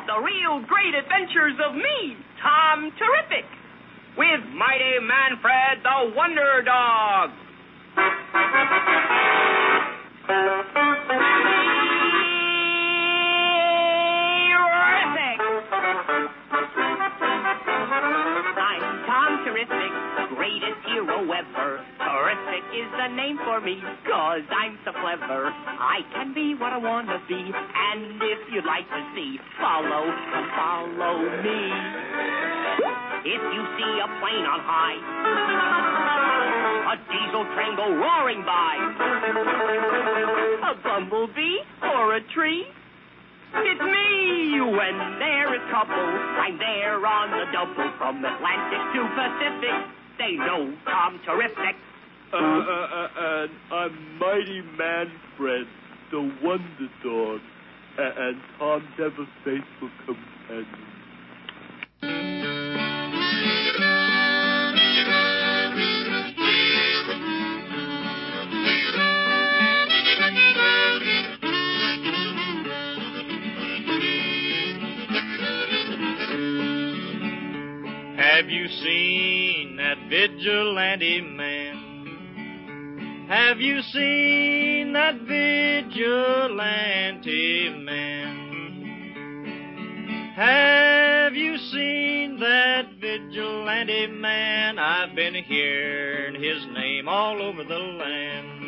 the real great adventures of me, Tom Terrific, with Mighty Manfred the Wonder Dog. I'm Tom Terrific, greatest hero ever. Terrific is the name for me, 'cause I'm so clever. I can be what I want to be, and if you'd like to see, follow me. If you see a plane on high, a diesel train go roaring by, a bumblebee or a tree, it's me. When there is trouble, I'm there on the double. From Atlantic to Pacific, they know Tom Terrific. I'm Mighty Manfred, the Wonder Dog, and Tom's ever faithful companion. Have you seen that vigilante man? Have you seen that vigilante man? Have you seen that vigilante man? I've been hearing his name all over the land.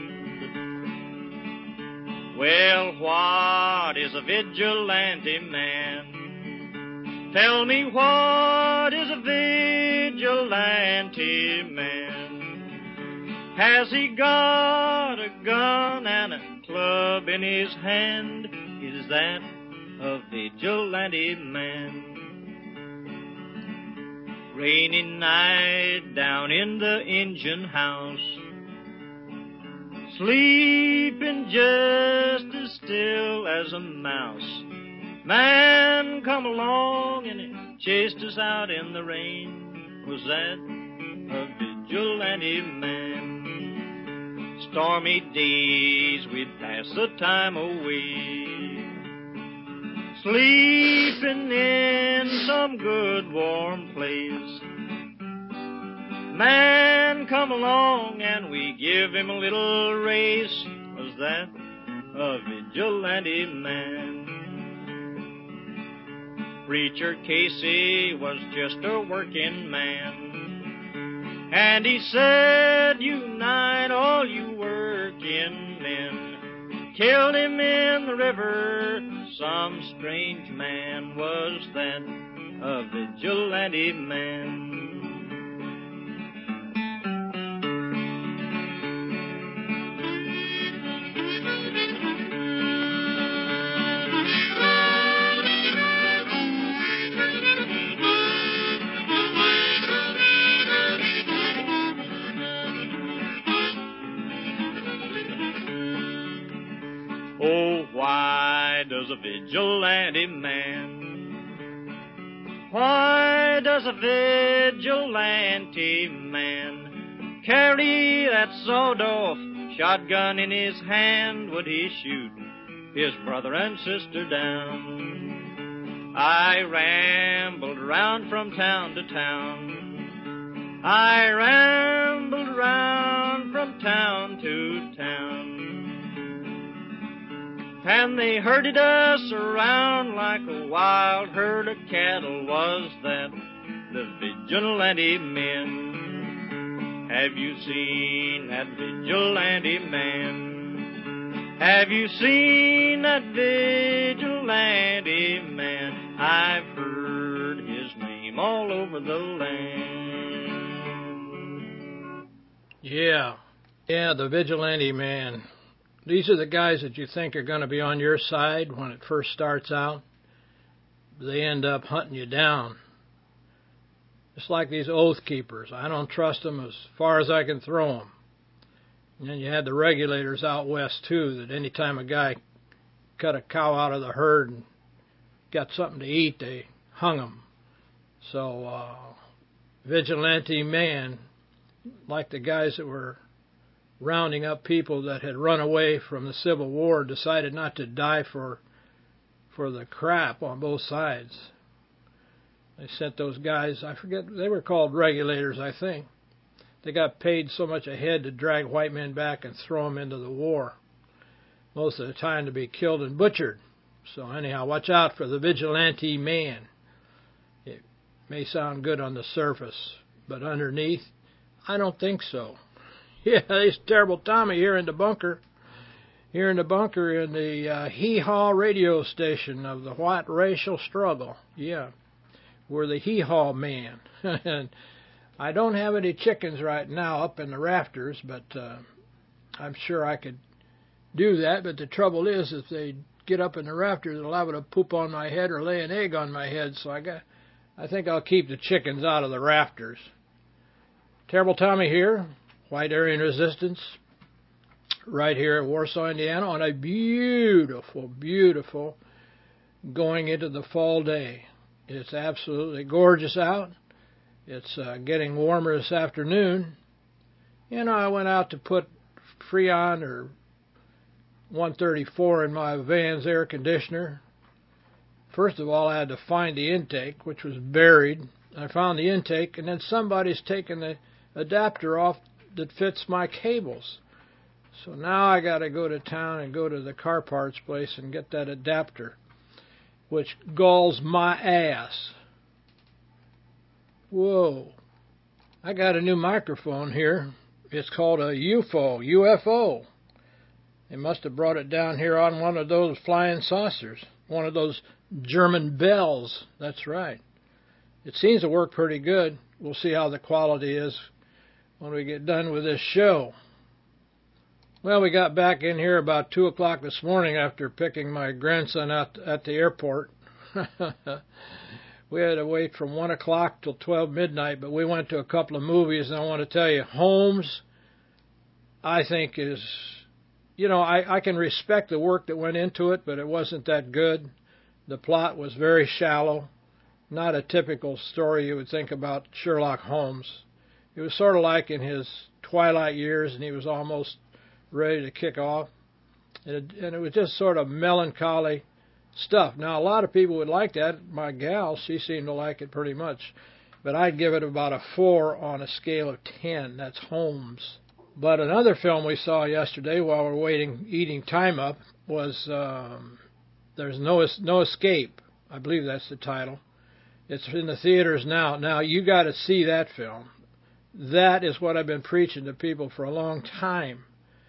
Well, what is a vigilante man? Tell me, what is a vigilante man? Has he got a gun and a club in his hand? Is that a vigilante man? Rainy night down in the engine house, sleeping just as still as a mouse. Man come along and he chased us out in the rain. Was that a vigilante man? Stormy days we'd pass the time away, sleeping in some good warm place. Man come along and we give him a little race. Was that a vigilante man? Preacher Casey was just a working man, and he said, unite all you working men. Killed him in the river, some strange man. Was that a vigilante man? Oh, why does a vigilante man, why does a vigilante man carry that sawed-off shotgun in his hand? Would he shoot his brother and sister down? I rambled around from town to town, I rambled around from town to town, and they herded us around like a wild herd of cattle. Was that the vigilante men? Have you seen that vigilante man? Have you seen that vigilante man? I've heard his name all over the land. Yeah, the vigilante man. These are the guys that you think are going to be on your side when it first starts out. They end up hunting you down. It's like these oath keepers. I don't trust them as far as I can throw them. And then you had the regulators out west, too, that any time a guy cut a cow out of the herd and got something to eat, they hung him. So, vigilante man, like the guys that were rounding up people that had run away from the Civil War, decided not to die for for the crap on both sides. They sent those guys, I forget, they were called regulators, I think. They got paid so much a head to drag white men back and throw them into the war. Most of the time to be killed and butchered. So anyhow, watch out for the vigilante man. It may sound good on the surface, but underneath, I don't think so. Yeah, there's Terrible Tommy here in the bunker. Here in the bunker in the hee-haw radio station of the white racial struggle. Yeah, we're the hee-haw man. And I don't have any chickens right now up in the rafters, but I'm sure I could do that. But the trouble is, if they get up in the rafters, they'll have to poop on my head or lay an egg on my head. So I think I'll keep the chickens out of the rafters. Terrible Tommy here, White Aryan Resistance, right here at Warsaw, Indiana, on a beautiful, beautiful going into the fall day. It's absolutely gorgeous out. It's getting warmer this afternoon. You know, I went out to put Freon or 134 in my van's air conditioner. First of all, I had to find the intake, which was buried. I found the intake, and then somebody's taken the adapter off that fits my cables. So now I got to go to town and go to the car parts place and get that adapter, which galls my ass. Whoa. I got a new microphone here. It's called a UFO. They must have brought it down here on one of those flying saucers, one of those German bells. That's right. It seems to work pretty good. We'll see how the quality is when we get done with this show. Well, we got back in here about 2 o'clock this morning after picking my grandson out at the airport. We had to wait from 1 o'clock till 12 midnight, but we went to a couple of movies, and I want to tell you, Holmes, I think is, you know, I can respect the work that went into it, but it wasn't that good. The plot was very shallow, not a typical story you would think about Sherlock Holmes. It was sort of like in his twilight years, and he was almost ready to kick off. And it was just sort of melancholy stuff. Now, a lot of people would like that. My gal, she seemed to like it pretty much. But I'd give it about a 4 on a scale of 10. That's Holmes. But another film we saw yesterday while we're waiting, eating time up, was There's No Escape. I believe that's the title. It's in the theaters now. Now, you got to see that film. That is what I've been preaching to people for a long time.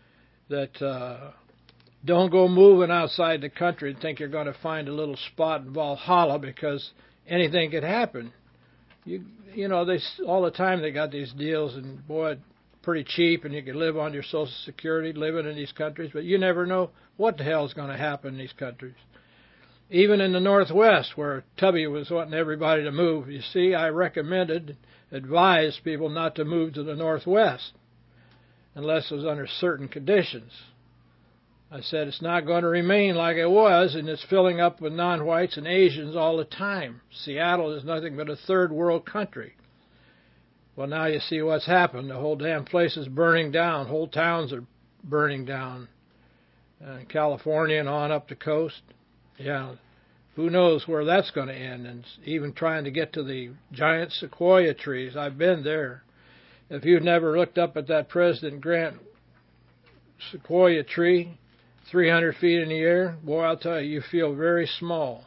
That don't go moving outside the country and think you're going to find a little spot in Valhalla, because anything could happen. You know, they all the time they got these deals, and boy, pretty cheap, and you can live on your Social Security living in these countries, but you never know what the hell is going to happen in these countries. Even in the Northwest, where Tubby was wanting everybody to move, you see, I advised people not to move to the Northwest unless it was under certain conditions. I said it's not going to remain like it was, and it's filling up with non-whites and Asians all the time. Seattle is nothing but a third world country. Well, now you see what's happened. The whole damn place is burning down. Whole towns are burning down. California and on up the coast. Yeah, who knows where that's going to end. And even trying to get to the giant sequoia trees. I've been there. If you've never looked up at that President Grant sequoia tree, 300 feet in the air, boy, I'll tell you, you feel very small.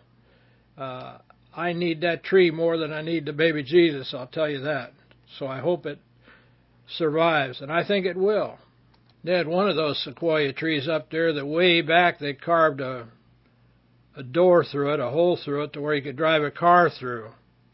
I need that tree more than I need the baby Jesus, I'll tell you that. So I hope it survives, and I think it will. They had one of those sequoia trees up there that way back they carved a door through it, a hole through it, to where you could drive a car through.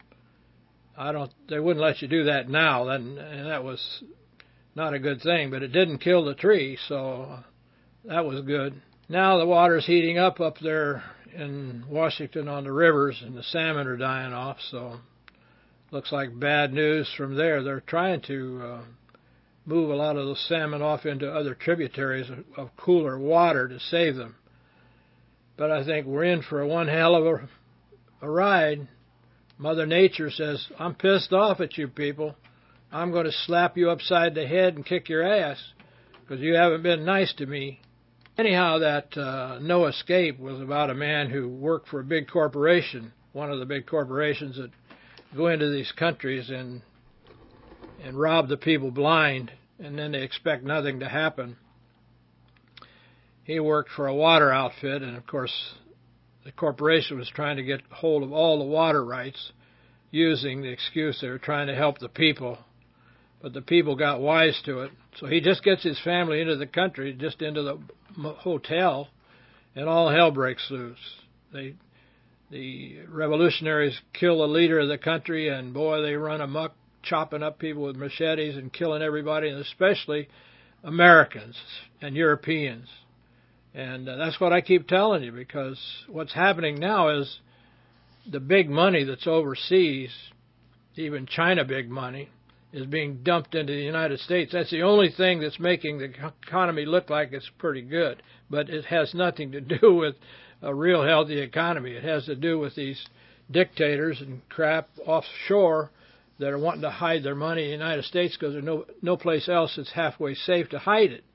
They wouldn't let you do that now, and that was not a good thing, but it didn't kill the tree, so that was good. Now the water's heating up there in Washington on the rivers, and the salmon are dying off, so looks like bad news from there. They're trying to move a lot of those salmon off into other tributaries of cooler water to save them. But I think we're in for one hell of a ride. Mother Nature says, I'm pissed off at you people. I'm going to slap you upside the head and kick your ass because you haven't been nice to me. Anyhow, that No Escape was about a man who worked for a big corporation, one of the big corporations that go into these countries and rob the people blind, and then they expect nothing to happen. He worked for a water outfit, and of course the corporation was trying to get hold of all the water rights, using the excuse they were trying to help the people. But the people got wise to it. So he just gets his family into the country, just into the hotel, and all hell breaks loose. The revolutionaries kill the leader of the country, and boy, they run amok, chopping up people with machetes and killing everybody, and especially Americans and Europeans. And that's what I keep telling you, because what's happening now is the big money that's overseas, even China big money, is being dumped into the United States. That's the only thing that's making the economy look like it's pretty good. But it has nothing to do with a real healthy economy. It has to do with these dictators and crap offshore that are wanting to hide their money in the United States because there's no place else that's halfway safe to hide it.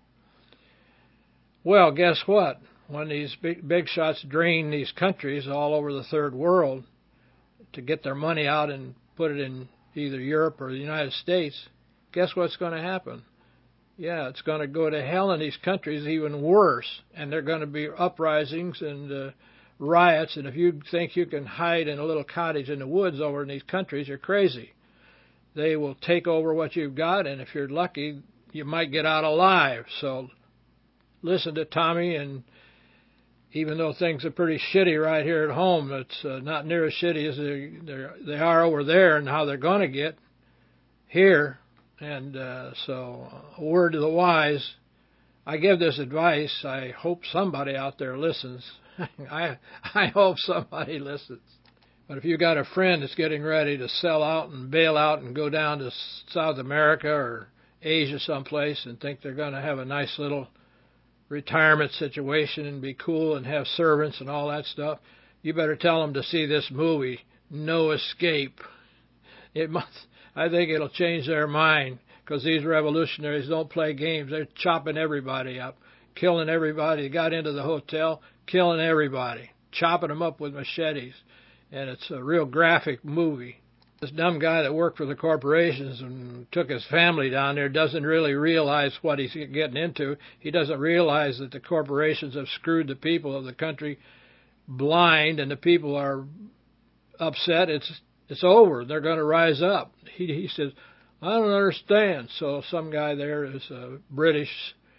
Well, guess what? When these big shots drain these countries all over the third world to get their money out and put it in either Europe or the United States, guess what's going to happen? Yeah, it's going to go to hell in these countries, even worse, and there are going to be uprisings and riots, and if you think you can hide in a little cottage in the woods over in these countries, you're crazy. They will take over what you've got, and if you're lucky, you might get out alive. So listen to Tommy, and even though things are pretty shitty right here at home, it's not near as shitty as they are over there and how they're going to get here. And so a word to the wise. I give this advice. I hope somebody out there listens. I hope somebody listens. But if you got a friend that's getting ready to sell out and bail out and go down to South America or Asia someplace and think they're going to have a nice little retirement situation and be cool and have servants and all that stuff, you better tell them to see this movie, No Escape. I think it'll change their mind, because these revolutionaries don't play games. They're chopping everybody up, killing everybody. They got into the hotel, killing everybody, chopping them up with machetes. And it's a real graphic movie. This dumb guy that worked for the corporations and took his family down there doesn't really realize what he's getting into. He doesn't realize that the corporations have screwed the people of the country blind, and the people are upset. It's over. They're going to rise up. He says, I don't understand. So some guy there is a British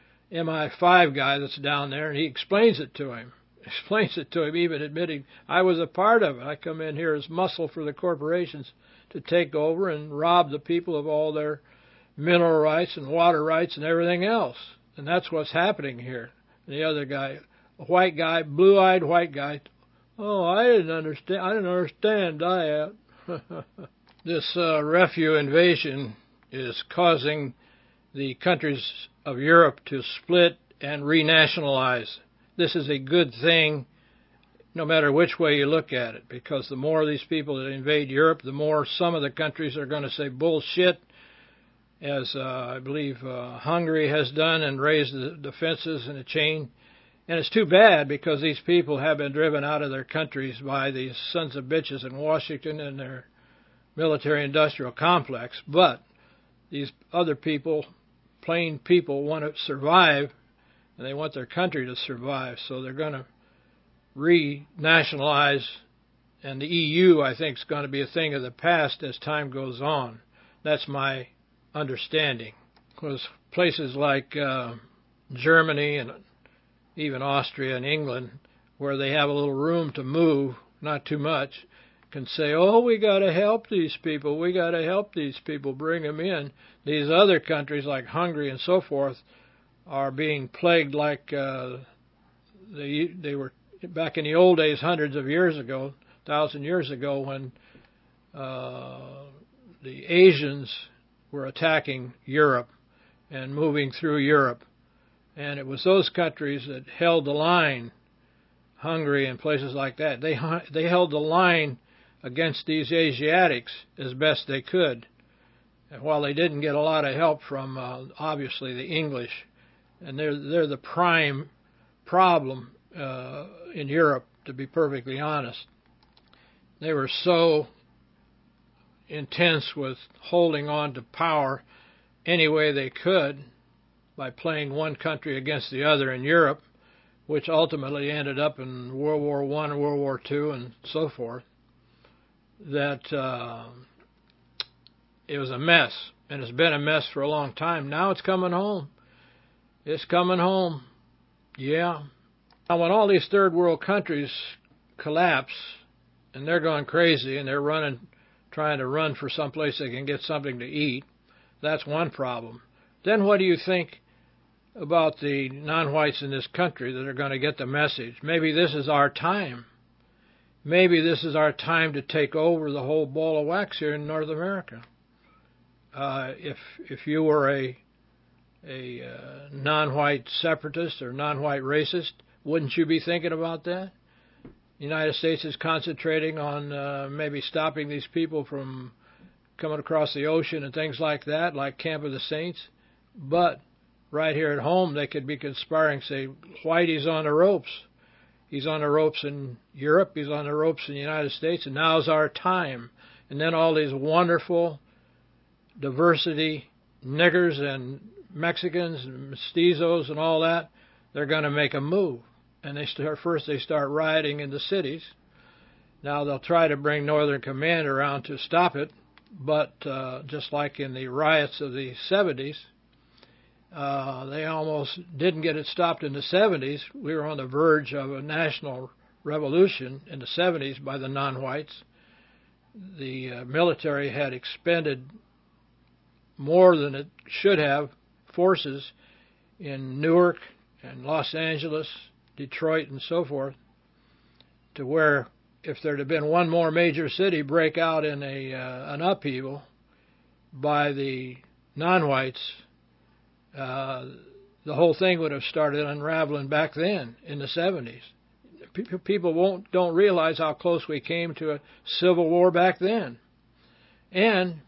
MI5 guy that's down there, and he explains it to him. Even admitting, I was a part of it. I come in here as muscle for the corporations to take over and rob the people of all their mineral rights and water rights and everything else. And that's what's happening here. And the other guy, a white guy, blue-eyed white guy, oh, I didn't understand that. This refugee invasion is causing the countries of Europe to split and renationalize. This is a good thing, no matter which way you look at it, because the more of these people that invade Europe, the more some of the countries are going to say bullshit, as I believe Hungary has done, and raised the defenses in a chain. And it's too bad, because these people have been driven out of their countries by these sons of bitches in Washington and their military-industrial complex. But these other people, plain people, want to survive, and they want their country to survive, so they're going to renationalize, and the EU, I think, is going to be a thing of the past as time goes on. That's my understanding. Because places like Germany and even Austria and England, where they have a little room to move, not too much, can say, oh, we got to help these people, bring them in. These other countries like Hungary and so forth are being plagued like they were back in the old days, hundreds of years ago, 1,000 years ago, when the Asians were attacking Europe and moving through Europe. And it was those countries that held the line, Hungary and places like that. They held the line against these Asiatics as best they could. And while they didn't get a lot of help from, obviously, the English, and they're the prime problem in Europe, to be perfectly honest. They were so intense with holding on to power any way they could by playing one country against the other in Europe, which ultimately ended up in World War I and World War II and so forth, that it was a mess. And it's been a mess for a long time. Now it's coming home. It's coming home. Yeah. Now, when all these third world countries collapse and they're going crazy and they're trying to run for someplace they can get something to eat, that's one problem. Then what do you think about the non-whites in this country that are going to get the message? Maybe this is our time. Maybe this is our time to take over the whole ball of wax here in North America. If you were a non-white separatist or non-white racist, wouldn't you be thinking about that? The United States is concentrating on maybe stopping these people from coming across the ocean and things like that, like Camp of the Saints. But right here at home, they could be conspiring, say, Whitey's on the ropes. He's on the ropes in Europe, he's on the ropes in the United States, and now's our time. And then all these wonderful diversity, niggers and Mexicans and mestizos and all that, they're going to make a move. And they start rioting in the cities. Now they'll try to bring Northern Command around to stop it, but just like in the riots of the 70s, they almost didn't get it stopped in the 70s. We were on the verge of a national revolution in the 70s by the non-whites. The military had expended more than it should have forces in Newark and Los Angeles, Detroit, and so forth, to where if there'd have been one more major city break out in an upheaval by the non-whites, the whole thing would have started unraveling back then in the 70s. People don't realize how close we came to a civil war back then. And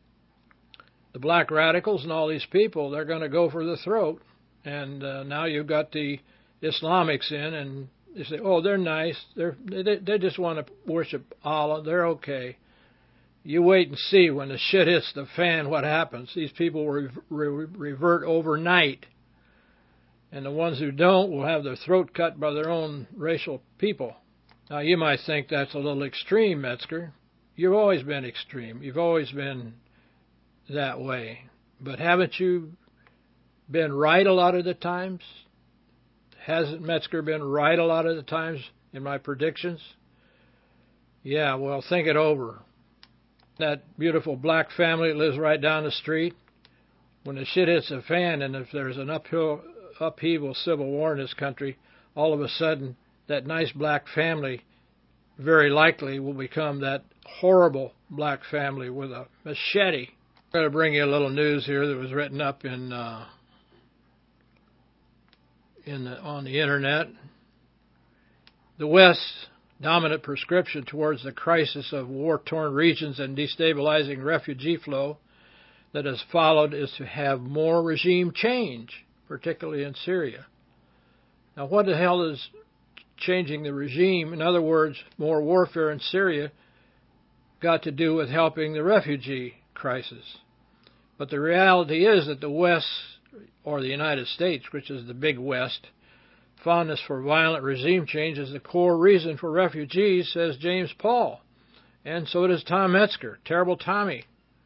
the black radicals and all these people, they're going to go for the throat. And now you've got the Islamics in, and they say, oh, they're nice. They just want to worship Allah. They're okay. You wait and see when the shit hits the fan what happens. These people will revert overnight. And the ones who don't will have their throat cut by their own racial people. Now, you might think that's a little extreme, Metzger. You've always been extreme. You've always been that way. But haven't you been right a lot of the times? Hasn't Metzger been right a lot of the times in my predictions? Yeah, well, think it over. That beautiful black family that lives right down the street, when the shit hits the fan and if there's an upheaval civil war in this country, all of a sudden that nice black family very likely will become that horrible black family with a machete. I'm going to bring you a little news here that was written up on the internet. The West's dominant prescription towards the crisis of war-torn regions and destabilizing refugee flow that has followed is to have more regime change, particularly in Syria. Now, what the hell is changing the regime, in other words, more warfare in Syria, got to do with helping the refugee crisis? But the reality is that the West, or the United States, which is the big West, fondness for violent regime change is the core reason for refugees, says James Paul. And so does Tom Metzger, Terrible Tommy.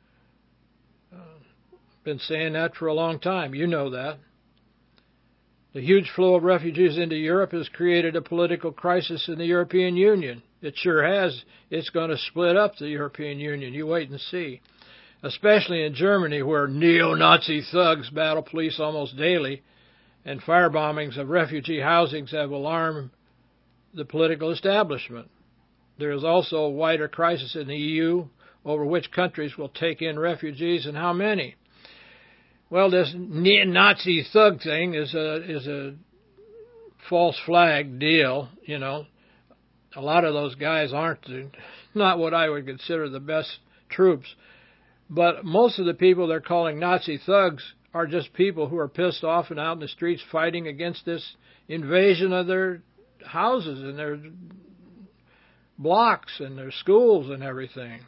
Been saying that for a long time. You know that. The huge flow of refugees into Europe has created a political crisis in the European Union. It sure has. It's going to split up the European Union. You wait and see. Especially in Germany, where neo-Nazi thugs battle police almost daily, and firebombings of refugee housings have alarmed the political establishment. There is also a wider crisis in the EU over which countries will take in refugees and how many. Well, this Nazi thug thing is a false flag deal, you know. A lot of those guys not what I would consider the best troops. But most of the people they're calling Nazi thugs are just people who are pissed off and out in the streets fighting against this invasion of their houses and their blocks and their schools and everything.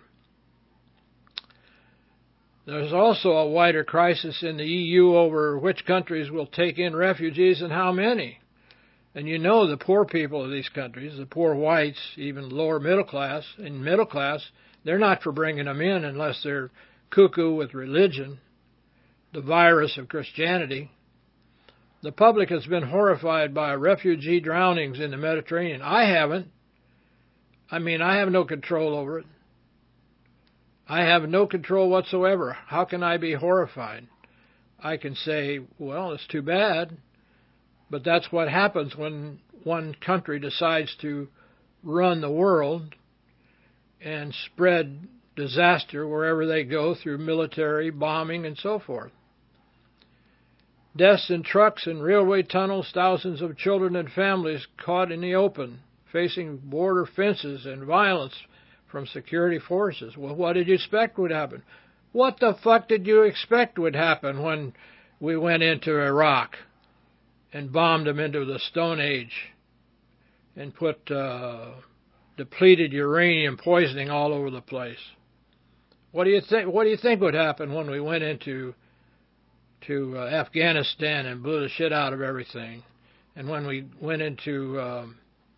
There's also a wider crisis in the EU over which countries will take in refugees and how many. And you know the poor people of these countries, the poor whites, even lower middle class, and middle class, they're not for bringing them in unless they're cuckoo with religion, the virus of Christianity. The public has been horrified by refugee drownings in the Mediterranean. I haven't. I have no control over it. I have no control whatsoever. How can I be horrified? I can say, well, it's too bad, but that's what happens when one country decides to run the world and spread disaster wherever they go through military bombing and so forth. Deaths in trucks and railway tunnels, thousands of children and families caught in the open, facing border fences and violence from security forces. Well, what did you expect would happen? What the fuck did you expect would happen when we went into Iraq and bombed them into the Stone Age and put depleted uranium poisoning all over the place? What do you think? What do you think would happen when we went into Afghanistan and blew the shit out of everything, and when we went into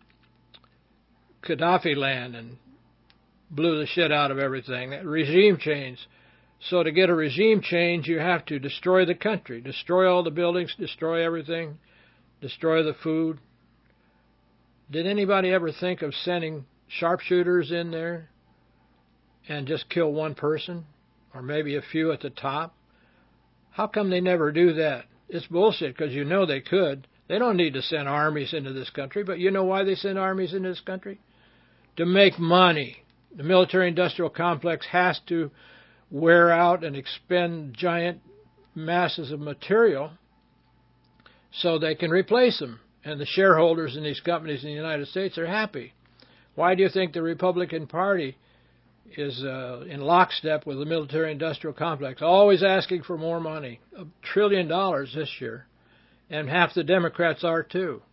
Gaddafi land and blew the shit out of everything? Regime change. So to get a regime change, you have to destroy the country, destroy all the buildings, destroy everything, destroy the food. Did anybody ever think of sending sharpshooters in there and just kill one person, or maybe a few at the top? How come they never do that? It's bullshit, because you know they could. They don't need to send armies into this country, but you know why they send armies into this country? To make money. The military-industrial complex has to wear out and expend giant masses of material so they can replace them. And the shareholders in these companies in the United States are happy. Why do you think the Republican Party is in lockstep with the military-industrial complex, always asking for more money? $1 trillion this year. And half the Democrats are too.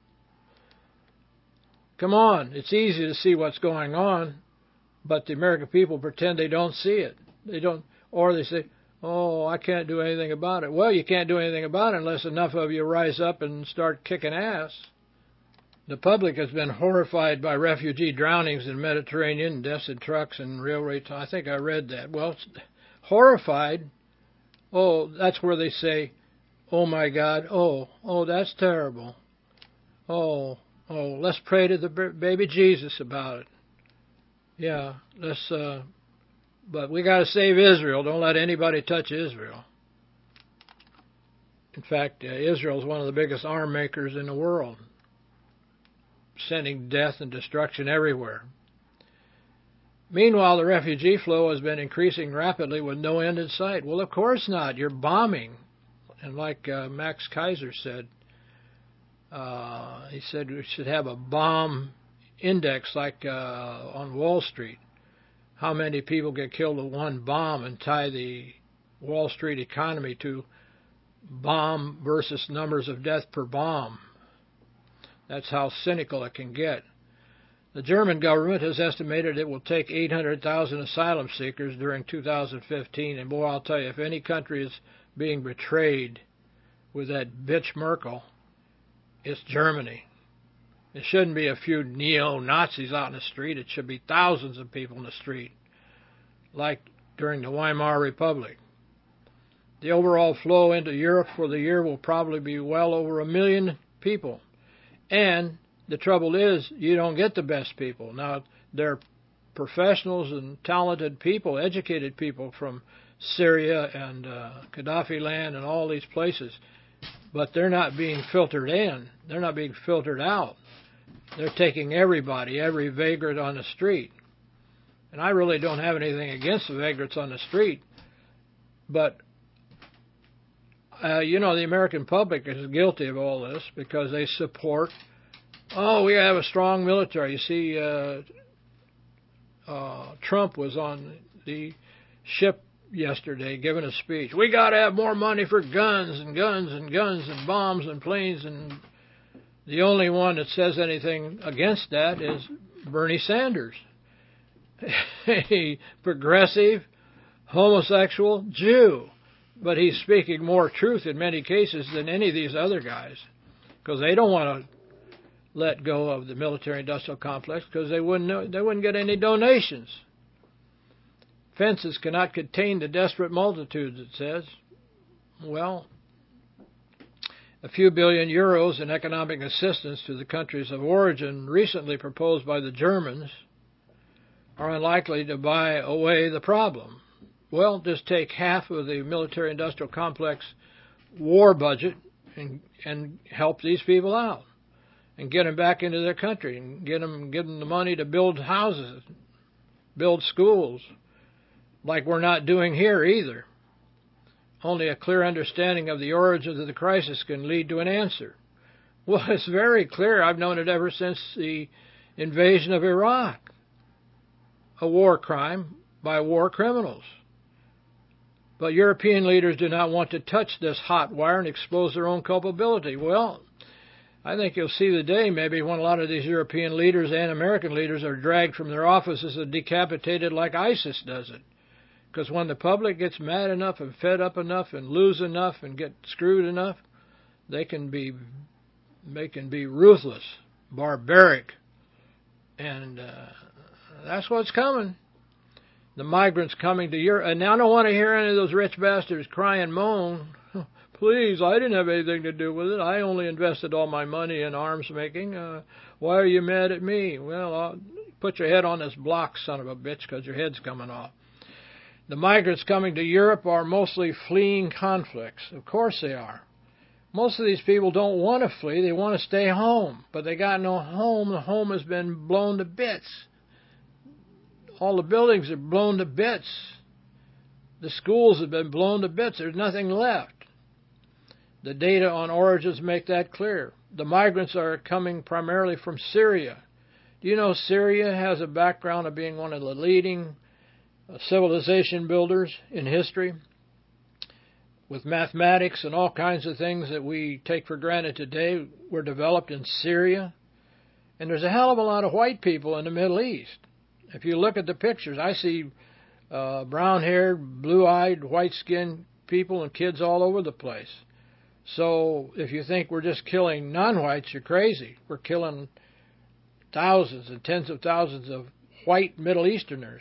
Come on, it's easy to see what's going on, but the American people pretend they don't see it. They don't, or they say, oh, I can't do anything about it. Well, you can't do anything about it unless enough of you rise up and start kicking ass. The public has been horrified by refugee drownings in the Mediterranean, deaths in trucks and railway. I think I read that. Well, horrified. Oh, that's where they say, oh my God, oh, that's terrible. Oh, let's pray to the baby Jesus about it. Yeah, let's, but we got to save Israel. Don't let anybody touch Israel. In fact, Israel is one of the biggest arm makers in the world, sending death and destruction everywhere. Meanwhile, the refugee flow has been increasing rapidly with no end in sight. Well, of course not. You're bombing. And like Max Kaiser said, he said we should have a bomb index like on Wall Street. How many people get killed with one bomb, and tie the Wall Street economy to bomb versus numbers of death per bomb. That's how cynical it can get. The German government has estimated it will take 800,000 asylum seekers during 2015, and boy, I'll tell you, if any country is being betrayed with that bitch Merkel, it's Germany. It shouldn't be a few neo-Nazis out in the street. It should be thousands of people in the street, like during the Weimar Republic. The overall flow into Europe for the year will probably be well over 1 million people. And the trouble is, you don't get the best people. Now, they're professionals and talented people, educated people from Syria and Gaddafi land and all these places. But they're not being filtered in. They're not being filtered out. They're taking everybody, every vagrant on the street. And I really don't have anything against the vagrants on the street. But, the American public is guilty of all this because they support, we have a strong military. You see, Trump was on the ship yesterday giving a speech. We got to have more money for guns and guns and guns and bombs and planes, and the only one that says anything against that is Bernie Sanders, a progressive, homosexual Jew. But he's speaking more truth in many cases than any of these other guys, because they don't want to let go of the military-industrial complex because they wouldn't get any donations. Fences cannot contain the desperate multitudes, it says. Well, a few billion euros in economic assistance to the countries of origin recently proposed by the Germans are unlikely to buy away the problem. Well, just take half of the military-industrial complex war budget and help these people out and get them back into their country and give them the money to build houses, build schools, like we're not doing here either. Only a clear understanding of the origins of the crisis can lead to an answer. Well, it's very clear. I've known it ever since the invasion of Iraq. A war crime by war criminals. But European leaders do not want to touch this hot wire and expose their own culpability. Well, I think you'll see the day maybe when a lot of these European leaders and American leaders are dragged from their offices and decapitated like ISIS does it. Because when the public gets mad enough and fed up enough and lose enough and get screwed enough, they can be ruthless, barbaric, and that's what's coming. The migrants coming to Europe, and I don't want to hear any of those rich bastards cry and moan. Please, I didn't have anything to do with it. I only invested all my money in arms making. Why are you mad at me? Well, I'll put your head on this block, son of a bitch, because your head's coming off. The migrants coming to Europe are mostly fleeing conflicts. Of course they are. Most of these people don't want to flee. They want to stay home. But they got no home. The home has been blown to bits. All the buildings are blown to bits. The schools have been blown to bits. There's nothing left. The data on origins make that clear. The migrants are coming primarily from Syria. Do you know Syria has a background of being one of the leading civilization builders in history, with mathematics and all kinds of things that we take for granted today were developed in Syria. And there's a hell of a lot of white people in the Middle East. If you look at the pictures, I see brown-haired, blue-eyed, white-skinned people and kids all over the place. So if you think we're just killing non-whites, you're crazy. We're killing thousands and tens of thousands of white Middle Easterners.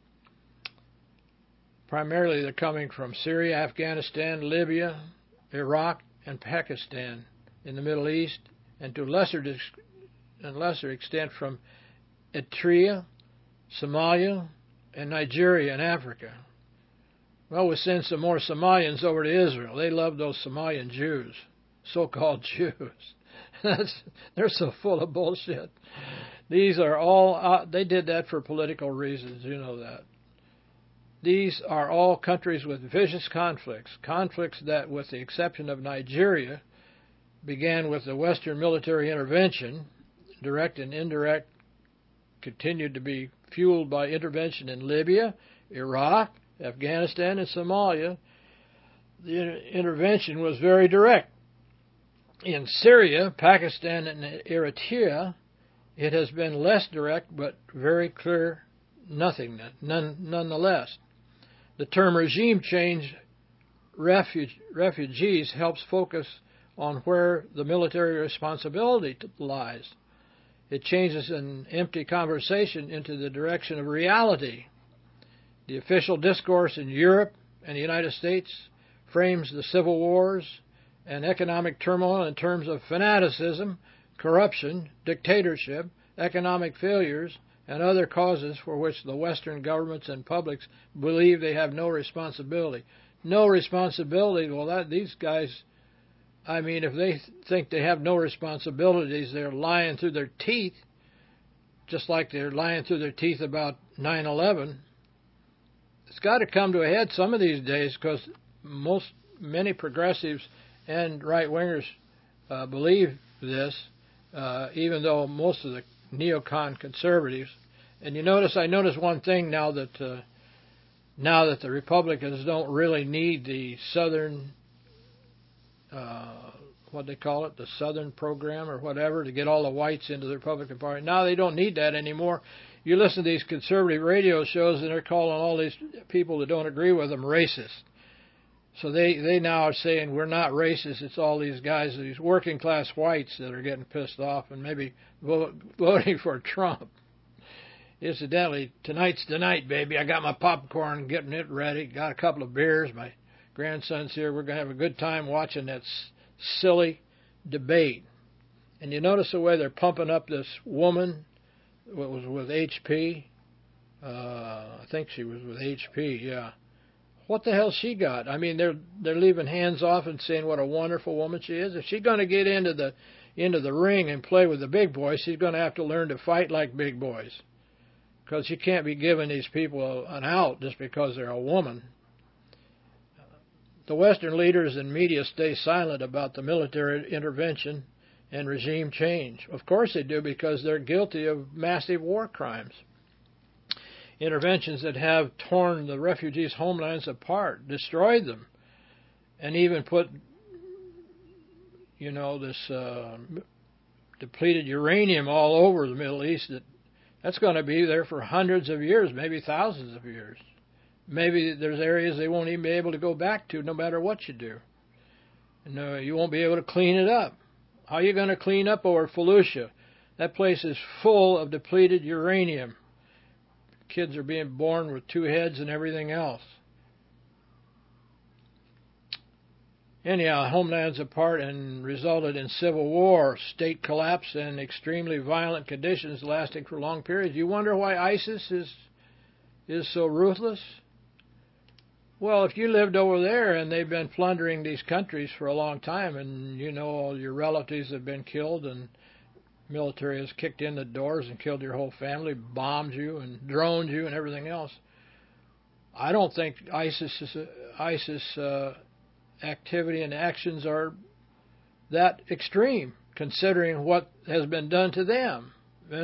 Primarily they're coming from Syria, Afghanistan, Libya, Iraq, and Pakistan in the Middle East, and to a lesser extent from Eritrea, Somalia, and Nigeria in Africa. Well, we'll send some more Somalians over to Israel. They love those Somalian Jews, so-called Jews. They're so full of bullshit. These are all, they did that for political reasons, you know that. These are all countries with vicious conflicts that, with the exception of Nigeria, began with the Western military intervention, direct and indirect, continued to be fueled by intervention in Libya, Iraq, Afghanistan, and Somalia. The intervention was very direct. In Syria, Pakistan, and Eritrea, it has been less direct but very clear nonetheless. The term regime change refugees helps focus on where the military responsibility lies. It changes an empty conversation into the direction of reality. The official discourse in Europe and the United States frames the civil wars and economic turmoil in terms of fanaticism, corruption, dictatorship, economic failures, and other causes for which the Western governments and publics believe they have no responsibility. No responsibility? Well, these guys, I mean, if they think they have no responsibilities, they're lying through their teeth, just like they're lying through their teeth about 9/11. It's got to come to a head some of these days, because many progressives and right-wingers believe this, even though most of the neocon conservatives. And I notice one thing now that now that the Republicans don't really need the Southern, what they call it, the Southern program or whatever, to get all the whites into the Republican Party. Now they don't need that anymore. You listen to these conservative radio shows, and they're calling all these people that don't agree with them racist. So they now are saying we're not racist. It's all these guys, these working class whites that are getting pissed off and maybe voting for Trump. Incidentally, tonight's the night, baby. I got my popcorn, getting it ready. Got a couple of beers. My grandson's here. We're going to have a good time watching that silly debate. And you notice the way they're pumping up this woman, what was with HP. I think she was with HP, yeah. What the hell she got? I mean, they're leaving hands off and saying what a wonderful woman she is. If she's going to get into the ring and play with the big boys, she's going to have to learn to fight like big boys. Because you can't be giving these people an out just because they're a woman. The Western leaders and media stay silent about the military intervention and regime change. Of course they do, because they're guilty of massive war crimes. Interventions that have torn the refugees' homelands apart, destroyed them, and even put, this depleted uranium all over the Middle East. That's going to be there for hundreds of years, maybe thousands of years. Maybe there's areas they won't even be able to go back to no matter what you do. And you won't be able to clean it up. How are you going to clean up over Fallujah? That place is full of depleted uranium. Kids are being born with two heads and everything else. Anyhow, homelands apart and resulted in civil war, state collapse, and extremely violent conditions lasting for long periods. You wonder why ISIS is so ruthless? Well, if you lived over there and they've been plundering these countries for a long time, and all your relatives have been killed, and military has kicked in the doors and killed your whole family, bombed you and droned you and everything else, I don't think ISIS activity and actions are that extreme, considering what has been done to them,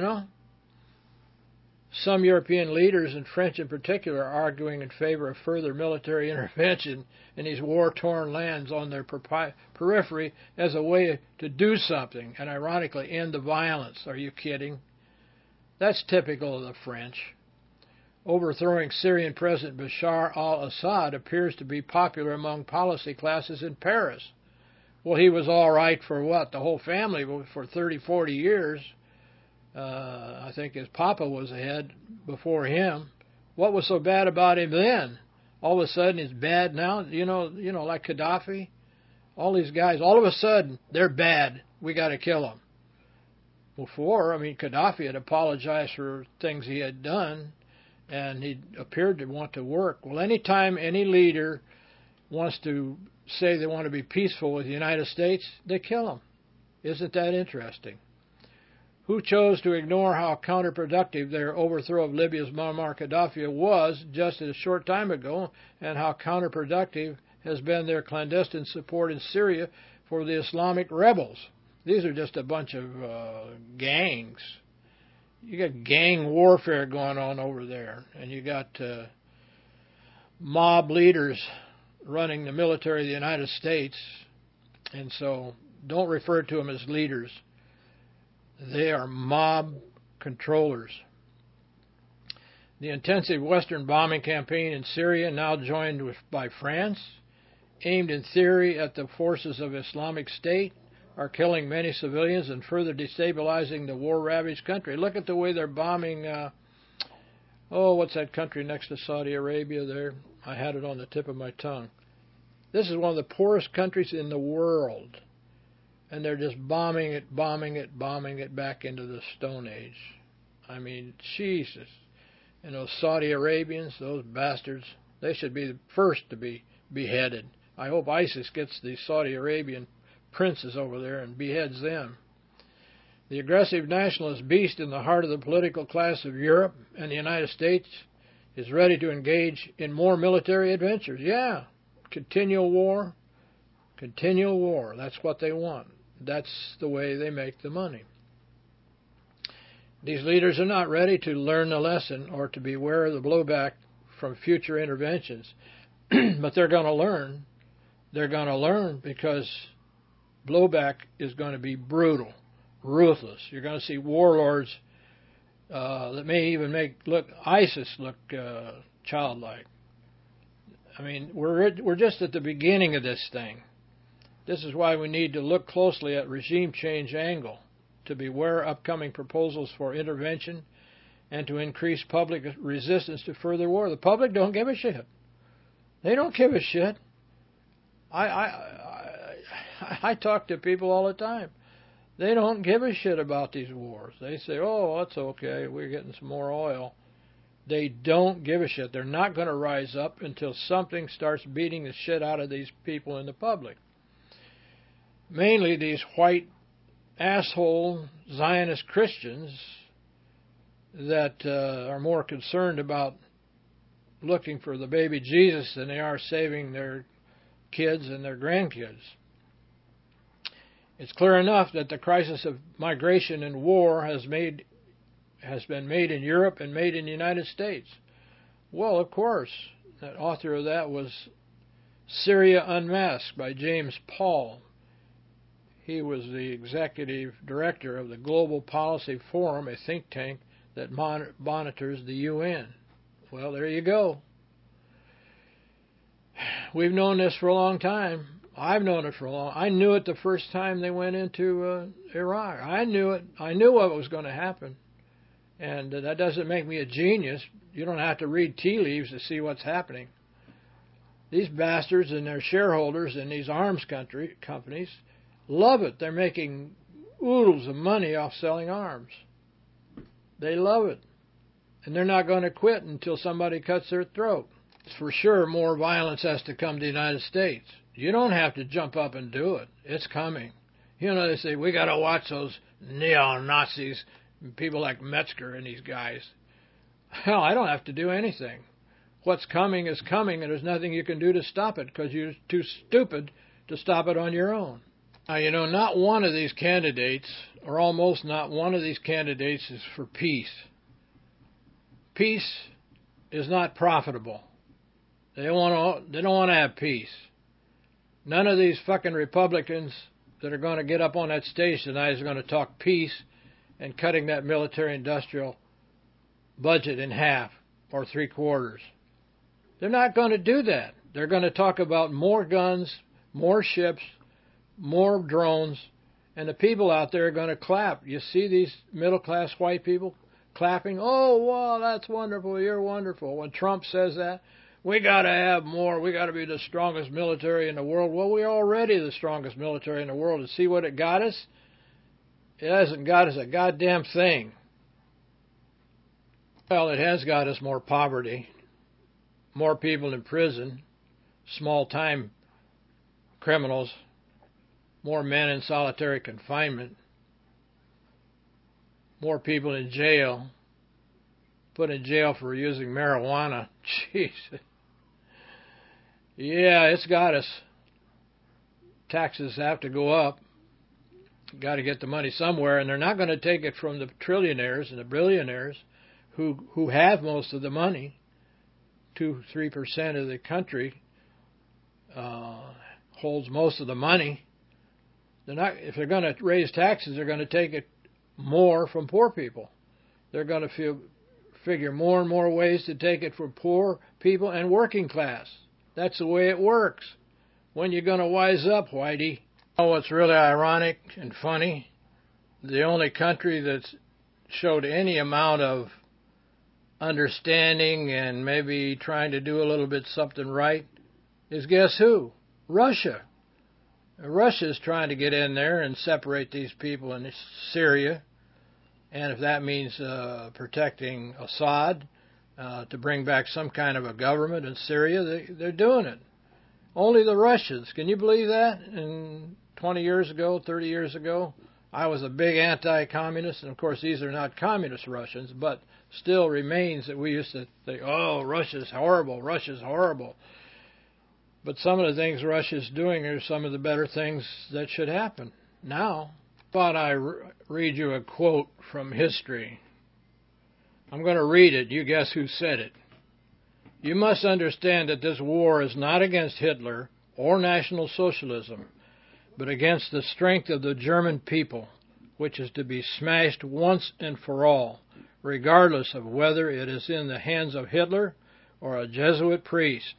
Some European leaders, and French in particular, are arguing in favor of further military intervention in these war-torn lands on their periphery as a way to do something and, ironically, end the violence. Are you kidding? That's typical of the French. Overthrowing Syrian President Bashar al-Assad appears to be popular among policy classes in Paris. Well, he was all right for what? The whole family for 30, 40 years. I think his papa was ahead before him. What was so bad about him then? All of a sudden it's bad now? Like Gaddafi? All these guys, all of a sudden, they're bad. We got to kill them. Before, Gaddafi had apologized for things he had done, and he appeared to want to work. Well, anytime any leader wants to say they want to be peaceful with the United States, they kill them. Isn't that interesting? Who chose to ignore how counterproductive their overthrow of Libya's Muammar Gaddafi was just a short time ago, and how counterproductive has been their clandestine support in Syria for the Islamic rebels? These are just a bunch of gangs. You got gang warfare going on over there, and you got mob leaders running the military of the United States, and so don't refer to them as leaders. They are mob controllers. The intensive Western bombing campaign in Syria, now joined by France, aimed in theory at the forces of Islamic State, are killing many civilians and further destabilizing the war-ravaged country. Look at the way they're bombing, what's that country next to Saudi Arabia there? I had it on the tip of my tongue. This is one of the poorest countries in the world. And they're just bombing it back into the Stone Age. Jesus. And those Saudi Arabians, those bastards, they should be the first to be beheaded. I hope ISIS gets the Saudi Arabian princes over there and beheads them. The aggressive nationalist beast in the heart of the political class of Europe and the United States is ready to engage in more military adventures. Yeah, continual war. That's what they want. That's the way they make the money. These leaders are not ready to learn the lesson or to be aware of the blowback from future interventions. But they're going to learn. They're going to learn because blowback is going to be brutal, ruthless. You're going to see warlords that may even make ISIS look childlike. I mean, we're just at the beginning of this thing. This is why we need to look closely at regime change angle, to beware upcoming proposals for intervention and to increase public resistance to further war. The public don't give a shit. They don't give a shit. I talk to people all the time. They don't give a shit about these wars. They say, oh, that's okay, we're getting some more oil. They don't give a shit. They're not going to rise up until something starts beating the shit out of these people in the public. Mainly these white asshole Zionist Christians that are more concerned about looking for the baby Jesus than they are saving their kids and their grandkids. It's clear enough that the crisis of migration and war has been made in Europe and made in the United States. Well, of course, the author of that was Syria Unmasked by James Paul. He was the executive director of the Global Policy Forum, a think tank that monitors the UN. Well, there you go. We've known this for a long time. I've known it for a long time. I knew it the first time they went into Iraq. I knew it. I knew what was going to happen. And that doesn't make me a genius. You don't have to read tea leaves to see what's happening. These bastards and their shareholders in these arms companies love it. They're making oodles of money off selling arms. They love it. And they're not going to quit until somebody cuts their throat. For sure, more violence has to come to the United States. You don't have to jump up and do it. It's coming. You know, they say, we got to watch those neo-Nazis, people like Metzger and these guys. Hell, I don't have to do anything. What's coming is coming, and there's nothing you can do to stop it because you're too stupid to stop it on your own. Now, you know, not one of these candidates, or almost not one of these candidates, is for peace. Peace is not profitable. They don't want to have peace. None of these fucking Republicans that are going to get up on that stage tonight is going to talk peace and cutting that military-industrial budget in half or three-quarters. They're not going to do that. They're going to talk about more guns, more ships, more drones, and the people out there are going to clap. You see these middle-class white people clapping? Oh, wow, that's wonderful. You're wonderful. When Trump says that, we got to have more. We got to be the strongest military in the world. Well, we're already the strongest military in the world. And see what it got us? It hasn't got us a goddamn thing. Well, it has got us more poverty, more people in prison, small-time criminals, more men in solitary confinement, more people in jail, put in jail for using marijuana. Jeez. Yeah, it's got us. Taxes have to go up. Got to get the money somewhere, and they're not going to take it from the trillionaires and the billionaires who have most of the money. 2-3% of the country holds most of the money. They're not. If they're going to raise taxes, they're going to take it more from poor people. They're going to figure more and more ways to take it from poor people and working class. That's the way it works. When you going to wise up, Whitey? Oh, what's really ironic and funny, the only country that's showed any amount of understanding and maybe trying to do a little bit something right is, guess who? Russia. Russia's trying to get in there and separate these people in Syria, and if that means protecting Assad, to bring back some kind of a government in Syria, they're doing it. Only the Russians. Can you believe that? And 20 years ago, 30 years ago, I was a big anti-communist, and of course these are not communist Russians, but still remains that we used to think, oh, Russia's horrible, Russia's horrible. But some of the things Russia's doing are some of the better things that should happen now. Thought I read you a quote from history. I'm going to read it. You guess who said it. You must understand that this war is not against Hitler or National Socialism, but against the strength of the German people, which is to be smashed once and for all, regardless of whether it is in the hands of Hitler or a Jesuit priest.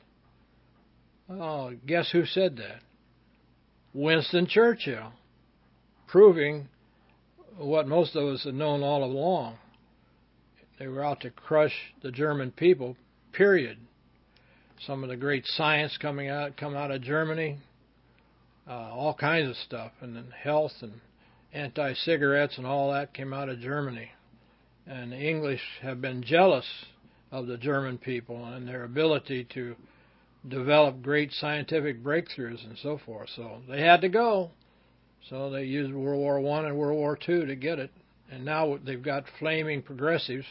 Oh, guess who said that? Winston Churchill, proving what most of us had known all along. They were out to crush the German people, period. Some of the great science come out of Germany, all kinds of stuff, and then health and anti-cigarettes and all that came out of Germany. And the English have been jealous of the German people and their ability to develop great scientific breakthroughs and so forth. So they had to go. So they used World War I and World War II to get it. And now they've got flaming progressives.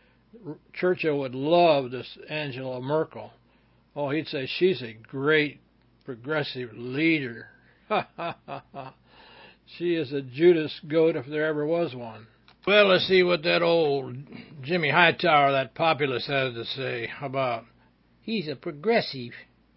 Churchill would love this Angela Merkel. Oh, he'd say she's a great progressive leader. Ha, ha, ha, ha. She is a Judas goat if there ever was one. Well, let's see what that old Jimmy Hightower, that populist, has to say about. He's a progressive.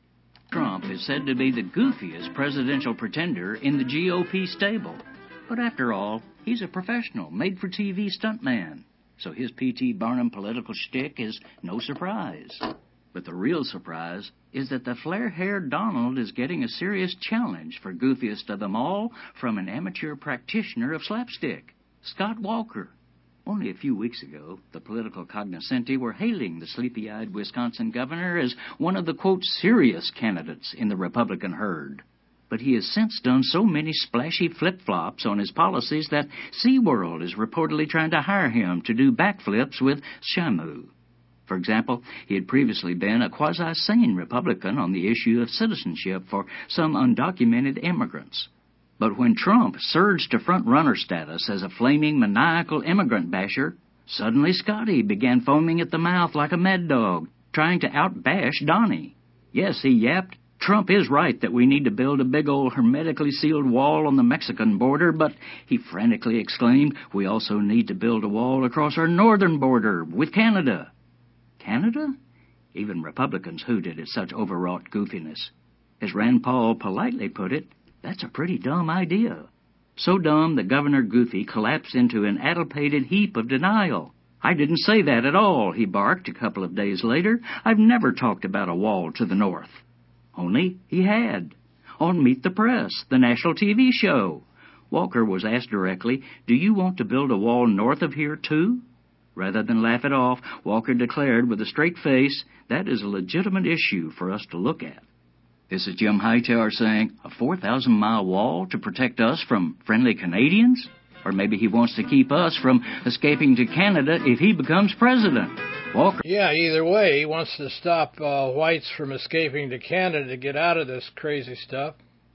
Trump is said to be the goofiest presidential pretender in the GOP stable. But after all, he's a professional, made-for-TV stuntman. So his P.T. Barnum political shtick is no surprise. But the real surprise is that the flare-haired Donald is getting a serious challenge for goofiest of them all from an amateur practitioner of slapstick, Scott Walker. Only a few weeks ago, the political cognoscenti were hailing the sleepy-eyed Wisconsin governor as one of the, quote, serious candidates in the Republican herd. But he has since done so many splashy flip-flops on his policies that SeaWorld is reportedly trying to hire him to do backflips with Shamu. For example, he had previously been a quasi-sane Republican on the issue of citizenship for some undocumented immigrants. But when Trump surged to front-runner status as a flaming, maniacal immigrant basher, suddenly Scotty began foaming at the mouth like a mad dog, trying to out-bash Donnie. Yes, he yapped, Trump is right that we need to build a big old hermetically sealed wall on the Mexican border, but, he frantically exclaimed, we also need to build a wall across our northern border with Canada. Canada? Even Republicans hooted at such overwrought goofiness. As Rand Paul politely put it, that's a pretty dumb idea. So dumb that Governor Goofy collapsed into an addlepated heap of denial. I didn't say that at all, he barked a couple of days later. I've never talked about a wall to the north. Only he had. On Meet the Press, the national TV show. Walker was asked directly, do you want to build a wall north of here too? Rather than laugh it off, Walker declared with a straight face, that is a legitimate issue for us to look at. This is Jim Hightower saying, a 4,000-mile wall to protect us from friendly Canadians? Or maybe he wants to keep us from escaping to Canada if he becomes president. Walker. Yeah, either way, he wants to stop whites from escaping to Canada to get out of this crazy stuff.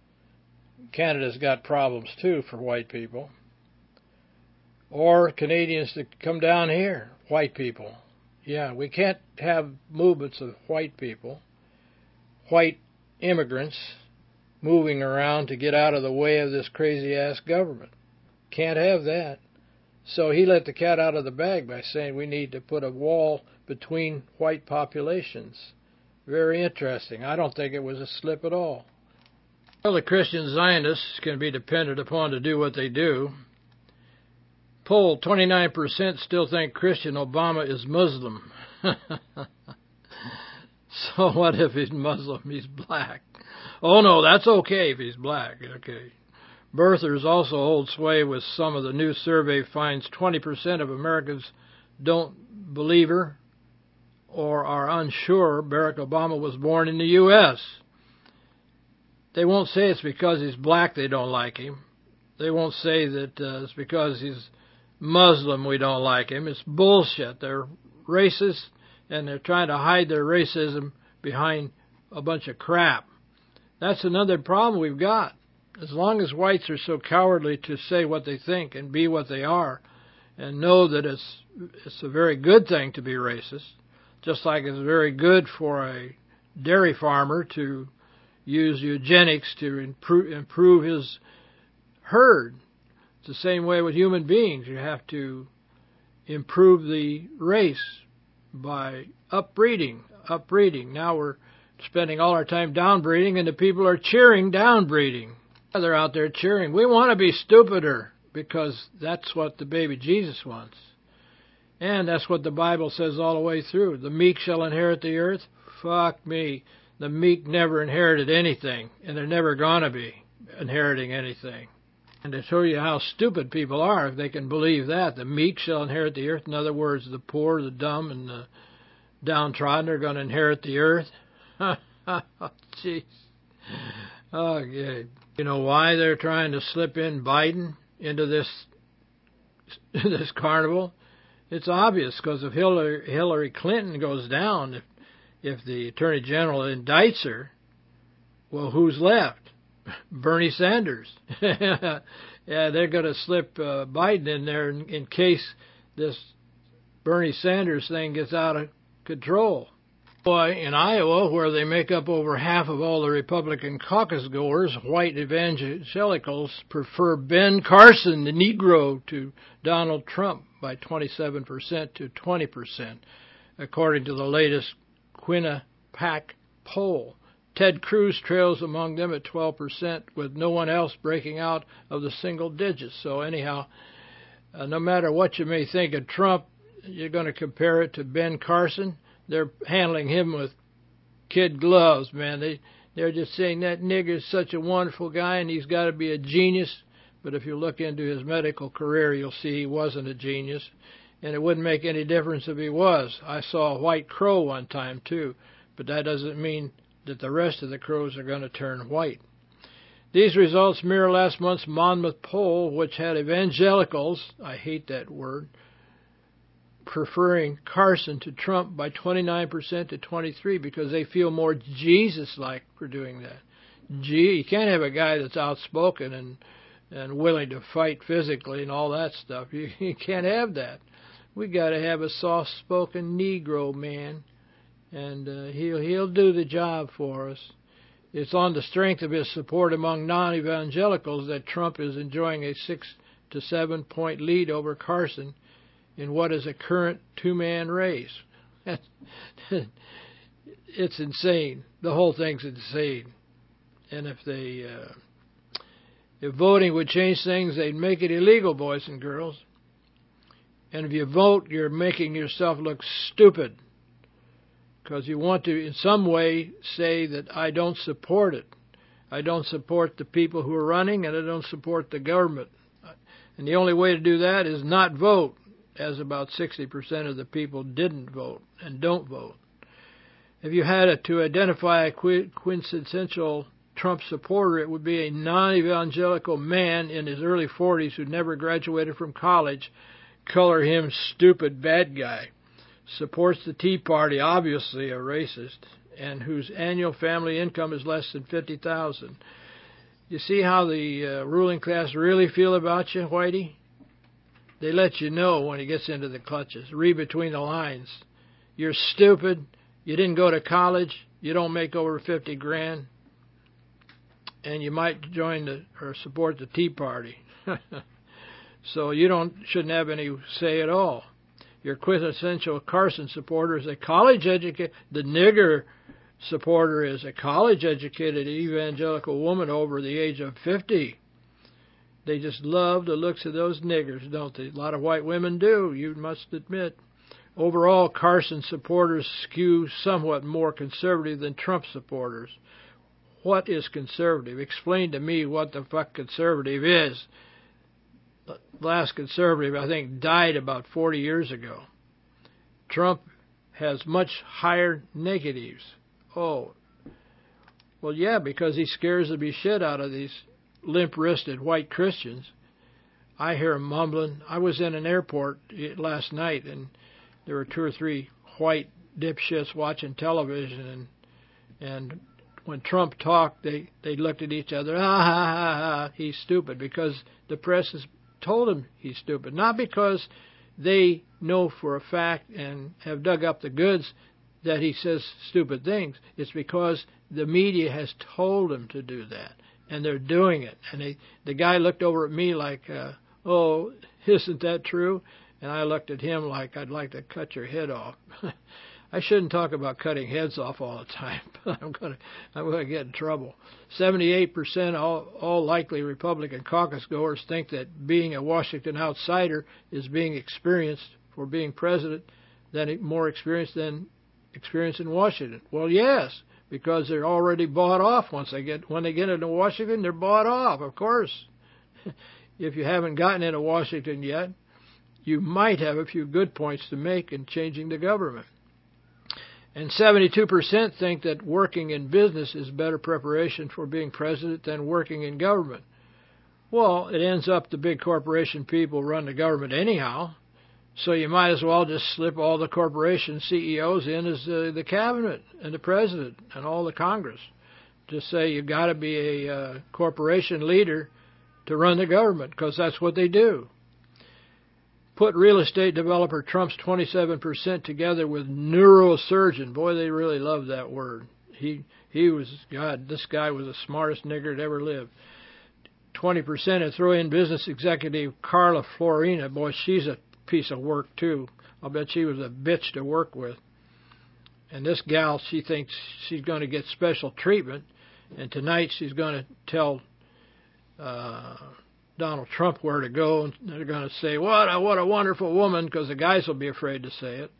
Canada's got problems, too, for white people. Or Canadians to come down here, white people. Yeah, we can't have movements of white people, white immigrants moving around to get out of the way of this crazy-ass government. Can't have that. So he let the cat out of the bag by saying we need to put a wall between white populations. Very interesting. I don't think it was a slip at all. Well, the Christian Zionists can be depended upon to do what they do. Poll, 29% still think Christian Obama is Muslim. So what if he's Muslim? He's black. Oh, no, that's okay if he's black. Okay. Birthers also hold sway with some of the new survey finds 20% of Americans don't believe her or are unsure Barack Obama was born in the U.S. They won't say it's because he's black they don't like him. They won't say that it's because he's Muslim we don't like him. It's bullshit. They're racist, and they're trying to hide their racism behind a bunch of crap. That's another problem we've got. As long as whites are so cowardly to say what they think and be what they are and know that it's a very good thing to be racist, just like it's very good for a dairy farmer to use eugenics to improve his herd. It's the same way with human beings. You have to improve the race by upbreeding, upbreeding. Now we're spending all our time downbreeding, and the people are cheering downbreeding. They're out there cheering. We want to be stupider because that's what the baby Jesus wants. And that's what the Bible says all the way through. The meek shall inherit the earth. Fuck me. The meek never inherited anything, and they're never going to be inheriting anything. And to show you how stupid people are, if they can believe that, the meek shall inherit the earth. In other words, the poor, the dumb, and the downtrodden are going to inherit the earth. Jeez. Okay. You know why they're trying to slip in Biden into this carnival? It's obvious, because if Hillary Clinton goes down, if the Attorney General indicts her, well, who's left? Bernie Sanders. Yeah, they're going to slip Biden in there in case this Bernie Sanders thing gets out of control. Boy, in Iowa, where they make up over half of all the Republican caucus goers, white evangelicals prefer Ben Carson, the Negro, to Donald Trump by 27% to 20%, according to the latest Quinnipiac poll. Ted Cruz trails among them at 12%, with no one else breaking out of the single digits. So anyhow, no matter what you may think of Trump, you're going to compare it to Ben Carson. They're handling him with kid gloves, man. They're just saying that nigger's such a wonderful guy and he's got to be a genius. But if you look into his medical career, you'll see he wasn't a genius. And it wouldn't make any difference if he was. I saw a white crow one time, too. But that doesn't mean that the rest of the crows are going to turn white. These results mirror last month's Monmouth poll, which had evangelicals, I hate that word, preferring Carson to Trump by 29% to 23% because they feel more Jesus-like for doing that. Gee, you can't have a guy that's outspoken and willing to fight physically and all that stuff. You can't have that. We got to have a soft-spoken Negro man, and he'll do the job for us. It's on the strength of his support among non-evangelicals that Trump is enjoying a 6 to 7 point lead over Carson in what is a current two-man race. It's insane. The whole thing's insane. And if voting would change things, they'd make it illegal, boys and girls. And if you vote, you're making yourself look stupid because you want to, in some way, say that I don't support it. I don't support the people who are running, and I don't support the government. And the only way to do that is not vote, as about 60% of the people didn't vote and don't vote. If you had to identify a quintessential Trump supporter, it would be a non-evangelical man in his early 40s who never graduated from college. Color him stupid bad guy. Supports the Tea Party, obviously a racist, and whose annual family income is less than $50,000. You see how the ruling class really feel about you, Whitey? They let you know when he gets into the clutches. Read between the lines. You're stupid. You didn't go to college. You don't make over $50,000. And you might join or support the Tea Party. So you shouldn't have any say at all. Your quintessential Carson supporter is a college-educated. The nigger supporter is a college-educated evangelical woman over the age of 50. They just love the looks of those niggers, don't they? A lot of white women do, you must admit. Overall, Carson supporters skew somewhat more conservative than Trump supporters. What is conservative? Explain to me what the fuck conservative is. The last conservative, I think, died about 40 years ago. Trump has much higher negatives. Oh, well, yeah, because he scares the shit out of these limp-wristed white Christians. I hear him mumbling. I was in an airport last night, and there were 2 or 3 white dipshits watching television, and when Trump talked, they looked at each other. Ha, ha, ha, ha, he's stupid, because the press has told him he's stupid. Not because they know for a fact and have dug up the goods that he says stupid things. It's because the media has told him to do that, and they're doing it. And the guy looked over at me like, oh, isn't that true? And I looked at him like, I'd like to cut your head off. I shouldn't talk about cutting heads off all the time, but I'm gonna get in trouble. 78% all likely Republican caucus goers think that being a Washington outsider is being experienced for being president more experience than experience in Washington. Well, yes, because they're already bought off when they get into Washington, they're bought off, of course. If you haven't gotten into Washington yet, you might have a few good points to make in changing the government. And 72% think that working in business is better preparation for being president than working in government. Well, it ends up the big corporation people run the government anyhow, so you might as well just slip all the corporation CEOs in as the cabinet and the president and all the Congress. Just say you've got to be a corporation leader to run the government, because that's what they do. Put real estate developer Trump's 27% together with neurosurgeon. Boy, they really love that word. He was, God, this guy was the smartest nigger that ever lived. 20% and throw in business executive Carla Florina. Boy, she's a piece of work, too. I'll bet she was a bitch to work with. And this gal, she thinks she's going to get special treatment. And tonight she's going to tell Donald Trump where to go, and they're going to say, what a wonderful woman, because the guys will be afraid to say it.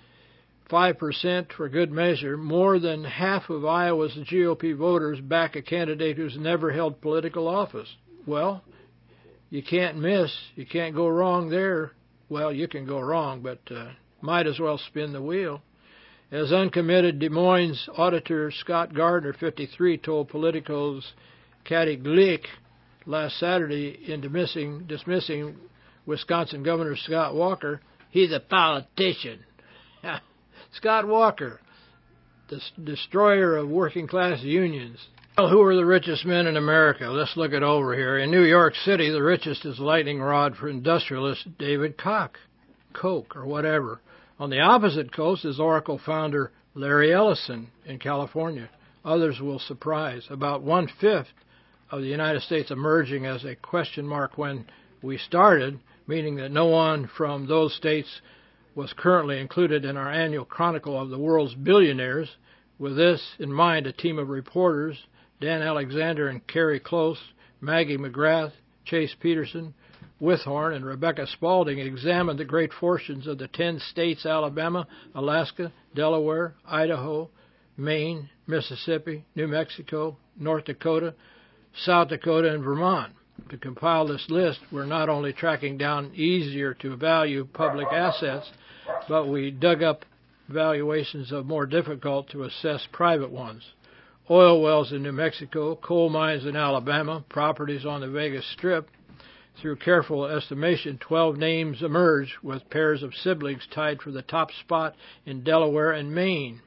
5% for good measure. More than half of Iowa's GOP voters back a candidate who's never held political office. Well, you can't miss. You can't go wrong there. Well, you can go wrong, but might as well spin the wheel. As uncommitted Des Moines auditor Scott Gardner, 53, told Politico's Katie Glick last Saturday in dismissing Wisconsin Governor Scott Walker, he's a politician. Scott Walker, the destroyer of working-class unions. Well, who are the richest men in America? Let's look it over here. In New York City, the richest is lightning rod for industrialist David Koch, or whatever. On the opposite coast is Oracle founder Larry Ellison in California. Others will surprise. About 1/5 of the United States emerging as a question mark when we started, meaning that no one from those states was currently included in our annual chronicle of the world's billionaires. With this in mind, a team of reporters, Dan Alexander and Carrie Close, Maggie McGrath, Chase Peterson, Withorn, and Rebecca Spalding examined the great fortunes of the 10 states: Alabama, Alaska, Delaware, Idaho, Maine, Mississippi, New Mexico, North Dakota, South Dakota, and Vermont. To compile this list, we're not only tracking down easier to value public assets, but we dug up valuations of more difficult to assess private ones. Oil wells in New Mexico, coal mines in Alabama, properties on the Vegas Strip. Through careful estimation, 12 names emerged with pairs of siblings tied for the top spot in Delaware and Maine.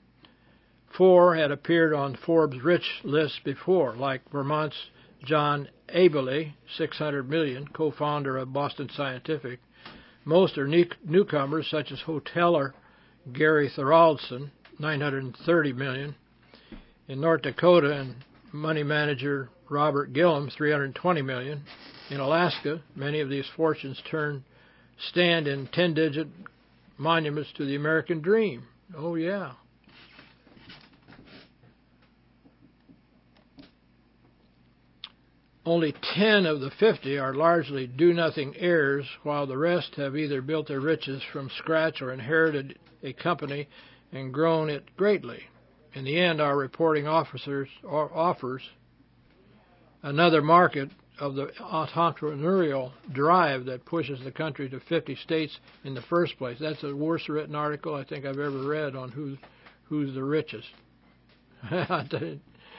4 had appeared on Forbes' rich list before, like Vermont's John Abele, $600 million, co-founder of Boston Scientific. Most are newcomers, such as hoteler Gary Thoraldson, $930 million. In North Dakota, and money manager Robert Gillum, $320 million. In Alaska, many of these fortunes stand in 10-digit monuments to the American dream. Oh, yeah. Only 10 of the 50 are largely do-nothing heirs, while the rest have either built their riches from scratch or inherited a company and grown it greatly. In the end, our reporting offers another market of the entrepreneurial drive that pushes the country to 50 states in the first place. That's the worst written article I think I've ever read on who's the richest. They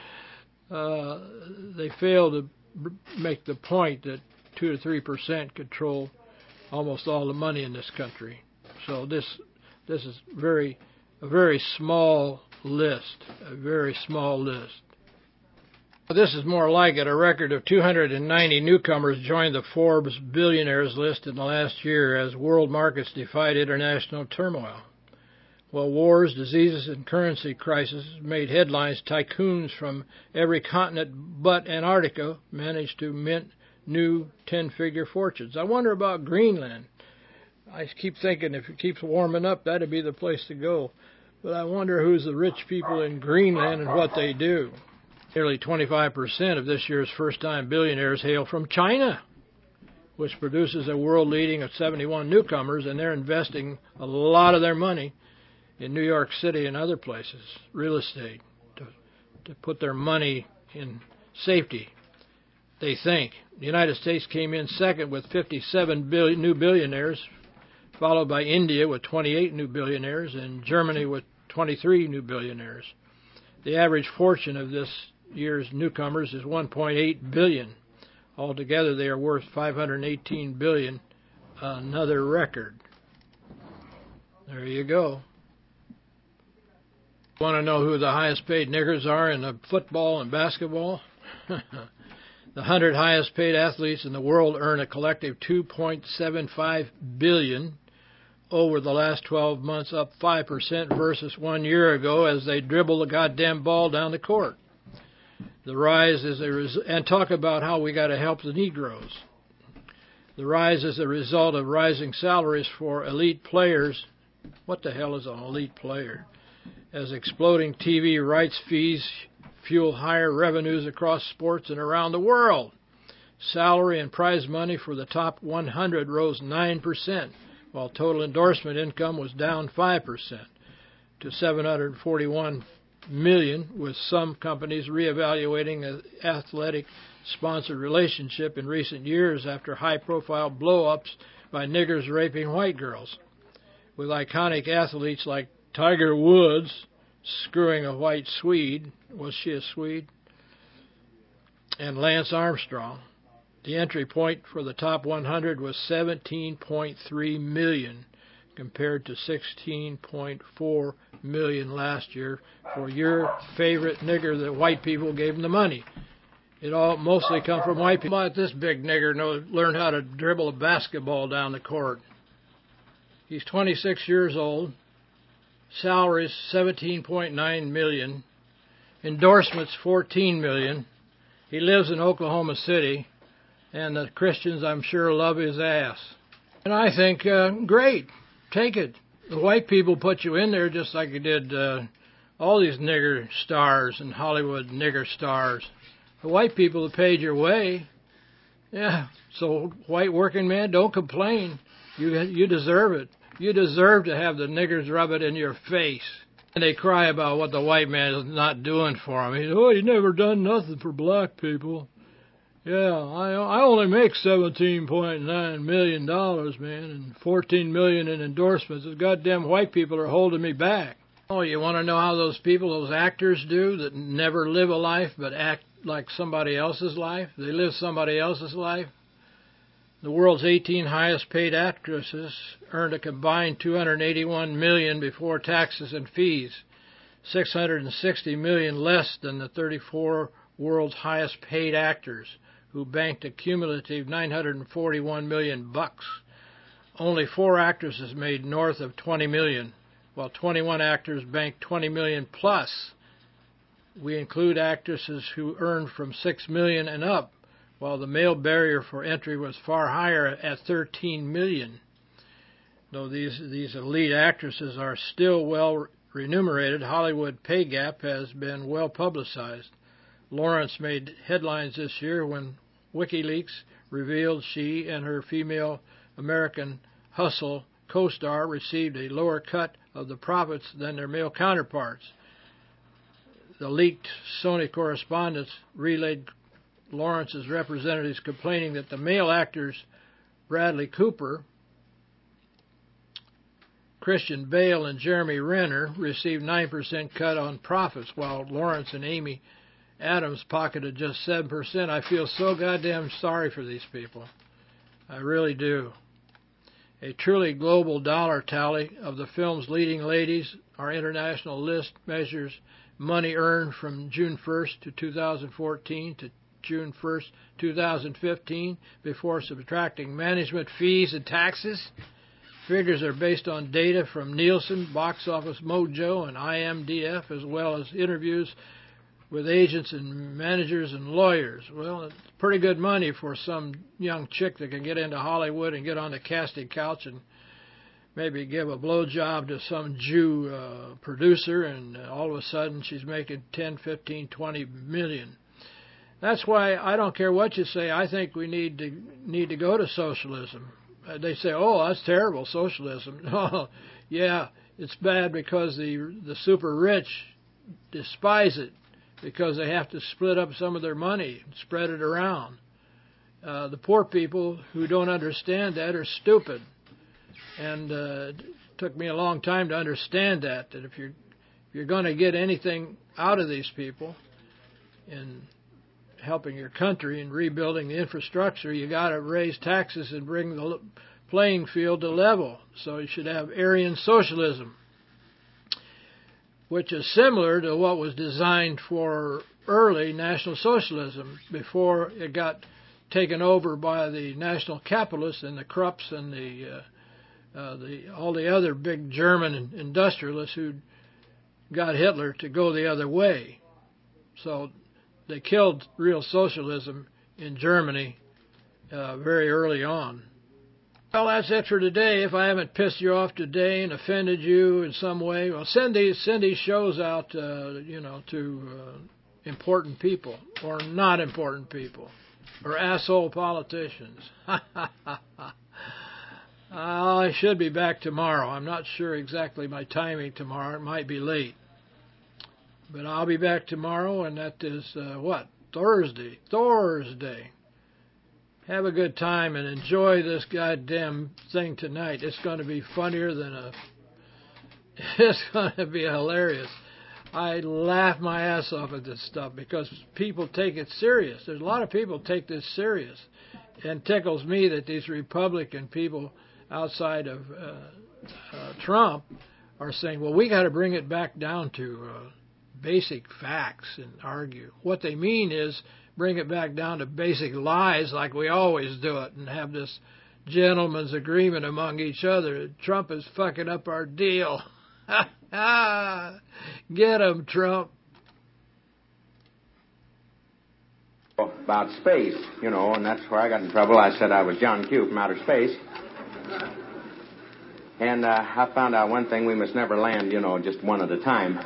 fail to make the point that 2 to 3% control almost all the money in this country. So this is a very small list, a very small list. This is more like it. A record of 290 newcomers joined the Forbes billionaires list in the last year as world markets defied international turmoil. While wars, diseases, and currency crises made headlines, tycoons from every continent but Antarctica managed to mint new 10-figure fortunes. I wonder about Greenland. I keep thinking if it keeps warming up, that'd be the place to go. But I wonder who's the rich people in Greenland and what they do. Nearly 25% of this year's first-time billionaires hail from China, which produces a world leading of 71 newcomers, and they're investing a lot of their money in New York City and other places, real estate, to put their money in safety. They think. The United States came in second with 57 new billionaires, followed by India with 28 new billionaires and Germany with 23 new billionaires. The average fortune of this year's newcomers is $1.8 billion. Altogether, they are worth $518 billion, another record. There you go. Want to know who the highest paid niggers are in football and basketball? The 100 highest paid athletes in the world earn a collective $2.75 billion over the last 12 months, up 5% versus 1 year ago as they dribble the goddamn ball down the court. The rise is and talk about how we got to help the Negroes. The rise is a result of rising salaries for elite players. What the hell is an elite player? As exploding TV rights fees fuel higher revenues across sports and around the world. Salary and prize money for the top 100 rose 9%, while total endorsement income was down 5% to $741 million, with some companies reevaluating an athletic sponsored relationship in recent years after high-profile blow-ups by niggers raping white girls, with iconic athletes like Tiger Woods screwing a white Swede. Was she a Swede? And Lance Armstrong. The entry point for the top 100 was $17.3 million, compared to $16.4 million last year for your favorite nigger that white people gave him the money. It all mostly come from white people. How about this big nigger learned how to dribble a basketball down the court? He's 26 years old. Salaries $17.9 million. Endorsements $14 million. He lives in Oklahoma City, and the Christians, I'm sure, love his ass. And I think, great, take it. The white people put you in there just like you did all these nigger stars and Hollywood nigger stars. The white people that paid your way. Yeah, so white working man, don't complain. You deserve it. You deserve to have the niggers rub it in your face. And they cry about what the white man is not doing for them. He's never done nothing for black people. Yeah, I only make $17.9 million, man, and $14 million in endorsements. The goddamn white people are holding me back. Oh, you want to know how those people, those actors do that never live a life but act like somebody else's life? They live somebody else's life. The world's 18 highest paid actresses earned a combined $281 million before taxes and fees, $660 million less than the 34 world's highest paid actors, who banked a cumulative $941 million bucks. Only 4 actresses made north of $20 million, while 21 actors banked $20 million plus. We include actresses who earned from $6 million and up, while the male barrier for entry was far higher at $13 million. Though these elite actresses are still well remunerated, Hollywood pay gap has been well publicized. Lawrence made headlines this year when WikiLeaks revealed she and her female American Hustle co-star received a lower cut of the profits than their male counterparts. The leaked Sony correspondence relayed Lawrence's representatives complaining that the male actors Bradley Cooper, Christian Bale, and Jeremy Renner received 9% cut on profits, while Lawrence and Amy Adams pocketed just 7%. I feel so goddamn sorry for these people. I really do. A truly global dollar tally of the film's leading ladies. Our international list measures money earned from June 1st to 2014 to June 1st, 2015, before subtracting management fees and taxes. Figures are based on data from Nielsen, Box Office Mojo, and IMDF, as well as interviews with agents and managers and lawyers. Well, it's pretty good money for some young chick that can get into Hollywood and get on the casting couch and maybe give a blowjob to some Jew producer, and all of a sudden she's making 10, 15, 20 million. That's why I don't care what you say. I think we need to go to socialism. They say, "Oh, that's terrible, socialism." No, yeah, it's bad because the super rich despise it because they have to split up some of their money and spread it around. The poor people who don't understand that are stupid. And it took me a long time to understand that if you're going to get anything out of these people in helping your country and rebuilding the infrastructure, you got to raise taxes and bring the playing field to level. So you should have Aryan socialism, which is similar to what was designed for early National Socialism before it got taken over by the national capitalists and the Krupps and all the other big German industrialists who got Hitler to go the other way. So they killed real socialism in Germany very early on. Well, that's it for today. If I haven't pissed you off today and offended you in some way, well, send these shows out, to important people or not important people or asshole politicians. I should be back tomorrow. I'm not sure exactly my timing tomorrow. It might be late. But I'll be back tomorrow, and that is, Thursday. Have a good time and enjoy this goddamn thing tonight. It's going to be funnier than it's going to be hilarious. I laugh my ass off at this stuff because people take it serious. There's a lot of people take this serious. And it tickles me that these Republican people outside of Trump are saying, well, we got to bring it back down to basic facts and argue. What they mean is bring it back down to basic lies like we always do it and have this gentleman's agreement among each other. Trump is fucking up our deal. Get him, Trump. About space, and that's where I got in trouble. I said I was John Q from outer space. And I found out one thing: we must never land, just one at a time.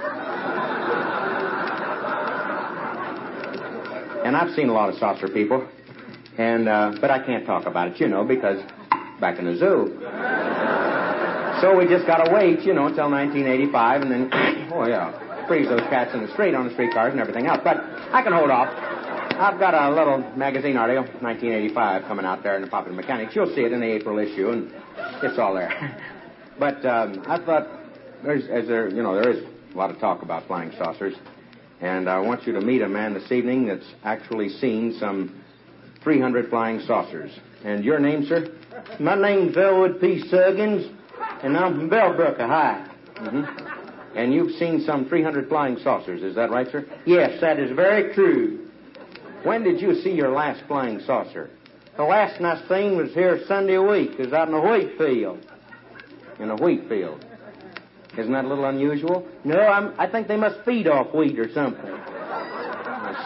And I've seen a lot of saucer people, but I can't talk about it, because back in the zoo. So we just got to wait, until 1985, and then, freeze those cats in the street on the streetcars and everything else. But I can hold off. I've got a little magazine article, 1985, coming out there in the Popular Mechanics. You'll see it in the April issue, and it's all there. But I thought there is a lot of talk about flying saucers, and I want you to meet a man this evening that's actually seen some 300 flying saucers. And your name, sir? My name's Elwood P. Suggins, and I'm from Bellbrook, Ohio. Mm-hmm. And you've seen some 300 flying saucers, is that right, sir? Yes, that is very true. When did you see your last flying saucer? The last one I seen was here Sunday week. It was out in a wheat field. In a wheat field? Isn't that a little unusual? No, I think they must feed off wheat or something. I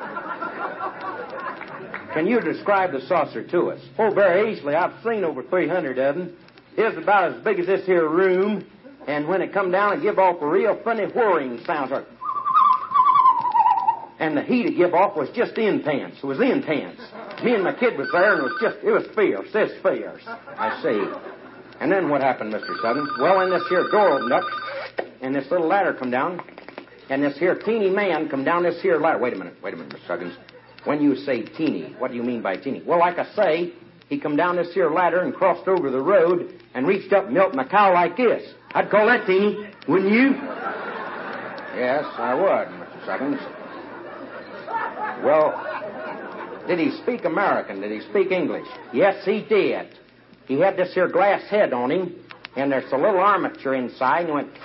see. Can you describe the saucer to us? Oh, very easily. I've seen over 300 of them. It was about as big as this here room, and when it come down, it give off a real funny whirring sound. And the heat it give off was just intense. It was intense. Me and my kid was there, and it was fierce. It's fierce. I see. And then what happened, Mr. Sutton? Well, then this here door opened up, and this little ladder come down, and this here teeny man come down this here ladder. Wait a minute, Mr. Suggins. When you say teeny, what do you mean by teeny? Well, like I say, he come down this here ladder and crossed over the road and reached up and milked my cow like this. I'd call that teeny, wouldn't you? Yes, I would, Mr. Suggins. Well, did he speak American? Did he speak English? Yes, he did. He had this here glass head on him, and there's a little armature inside, and he went...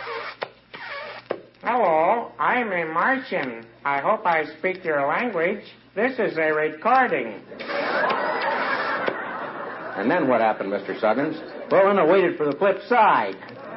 Hello, I'm a Martian. I hope I speak your language. This is a recording. And then what happened, Mr. Suggins? Well, then I waited for the flip side.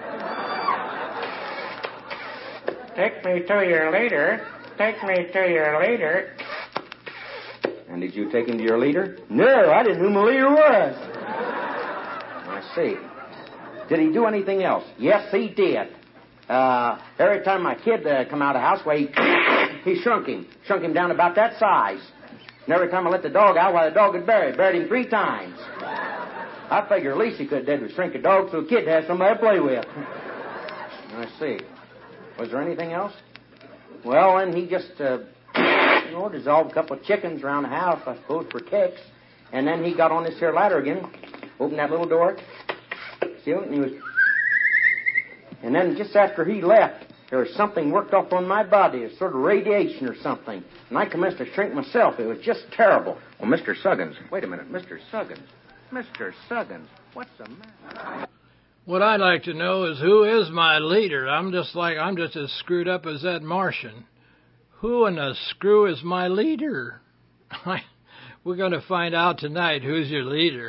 Take me to your leader. Take me to your leader. And did you take him to your leader? No, I didn't know who my leader was. I see. Did he do anything else? Yes, he did. Every time my kid come out of the house, well, he shrunk him down about that size. And every time I let the dog out, why, the dog had buried him 3 times. I figure at least he could have did was shrink a dog so a kid has somebody to play with. Let's see. Was there anything else? Well, then he just, dissolved a couple of chickens around the house, I suppose, for kicks. And then he got on this here ladder again, opened that little door, sealed it, and he was... And then just after he left, there was something worked off on my body, a sort of radiation or something. And I commenced to shrink myself. It was just terrible. Well, Mr. Suggins, wait a minute. Mr. Suggins, what's the matter? What I'd like to know is who is my leader? I'm just as screwed up as that Martian. Who in the screw is my leader? We're going to find out tonight who's your leader.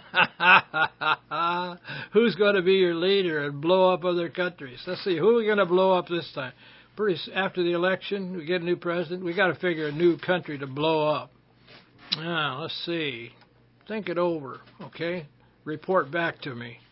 Who's going to be your leader and blow up other countries? Let's see, who are we going to blow up this time? After the election, we get a new president. We got to figure a new country to blow up. Now, let's see. Think it over, okay? Report back to me.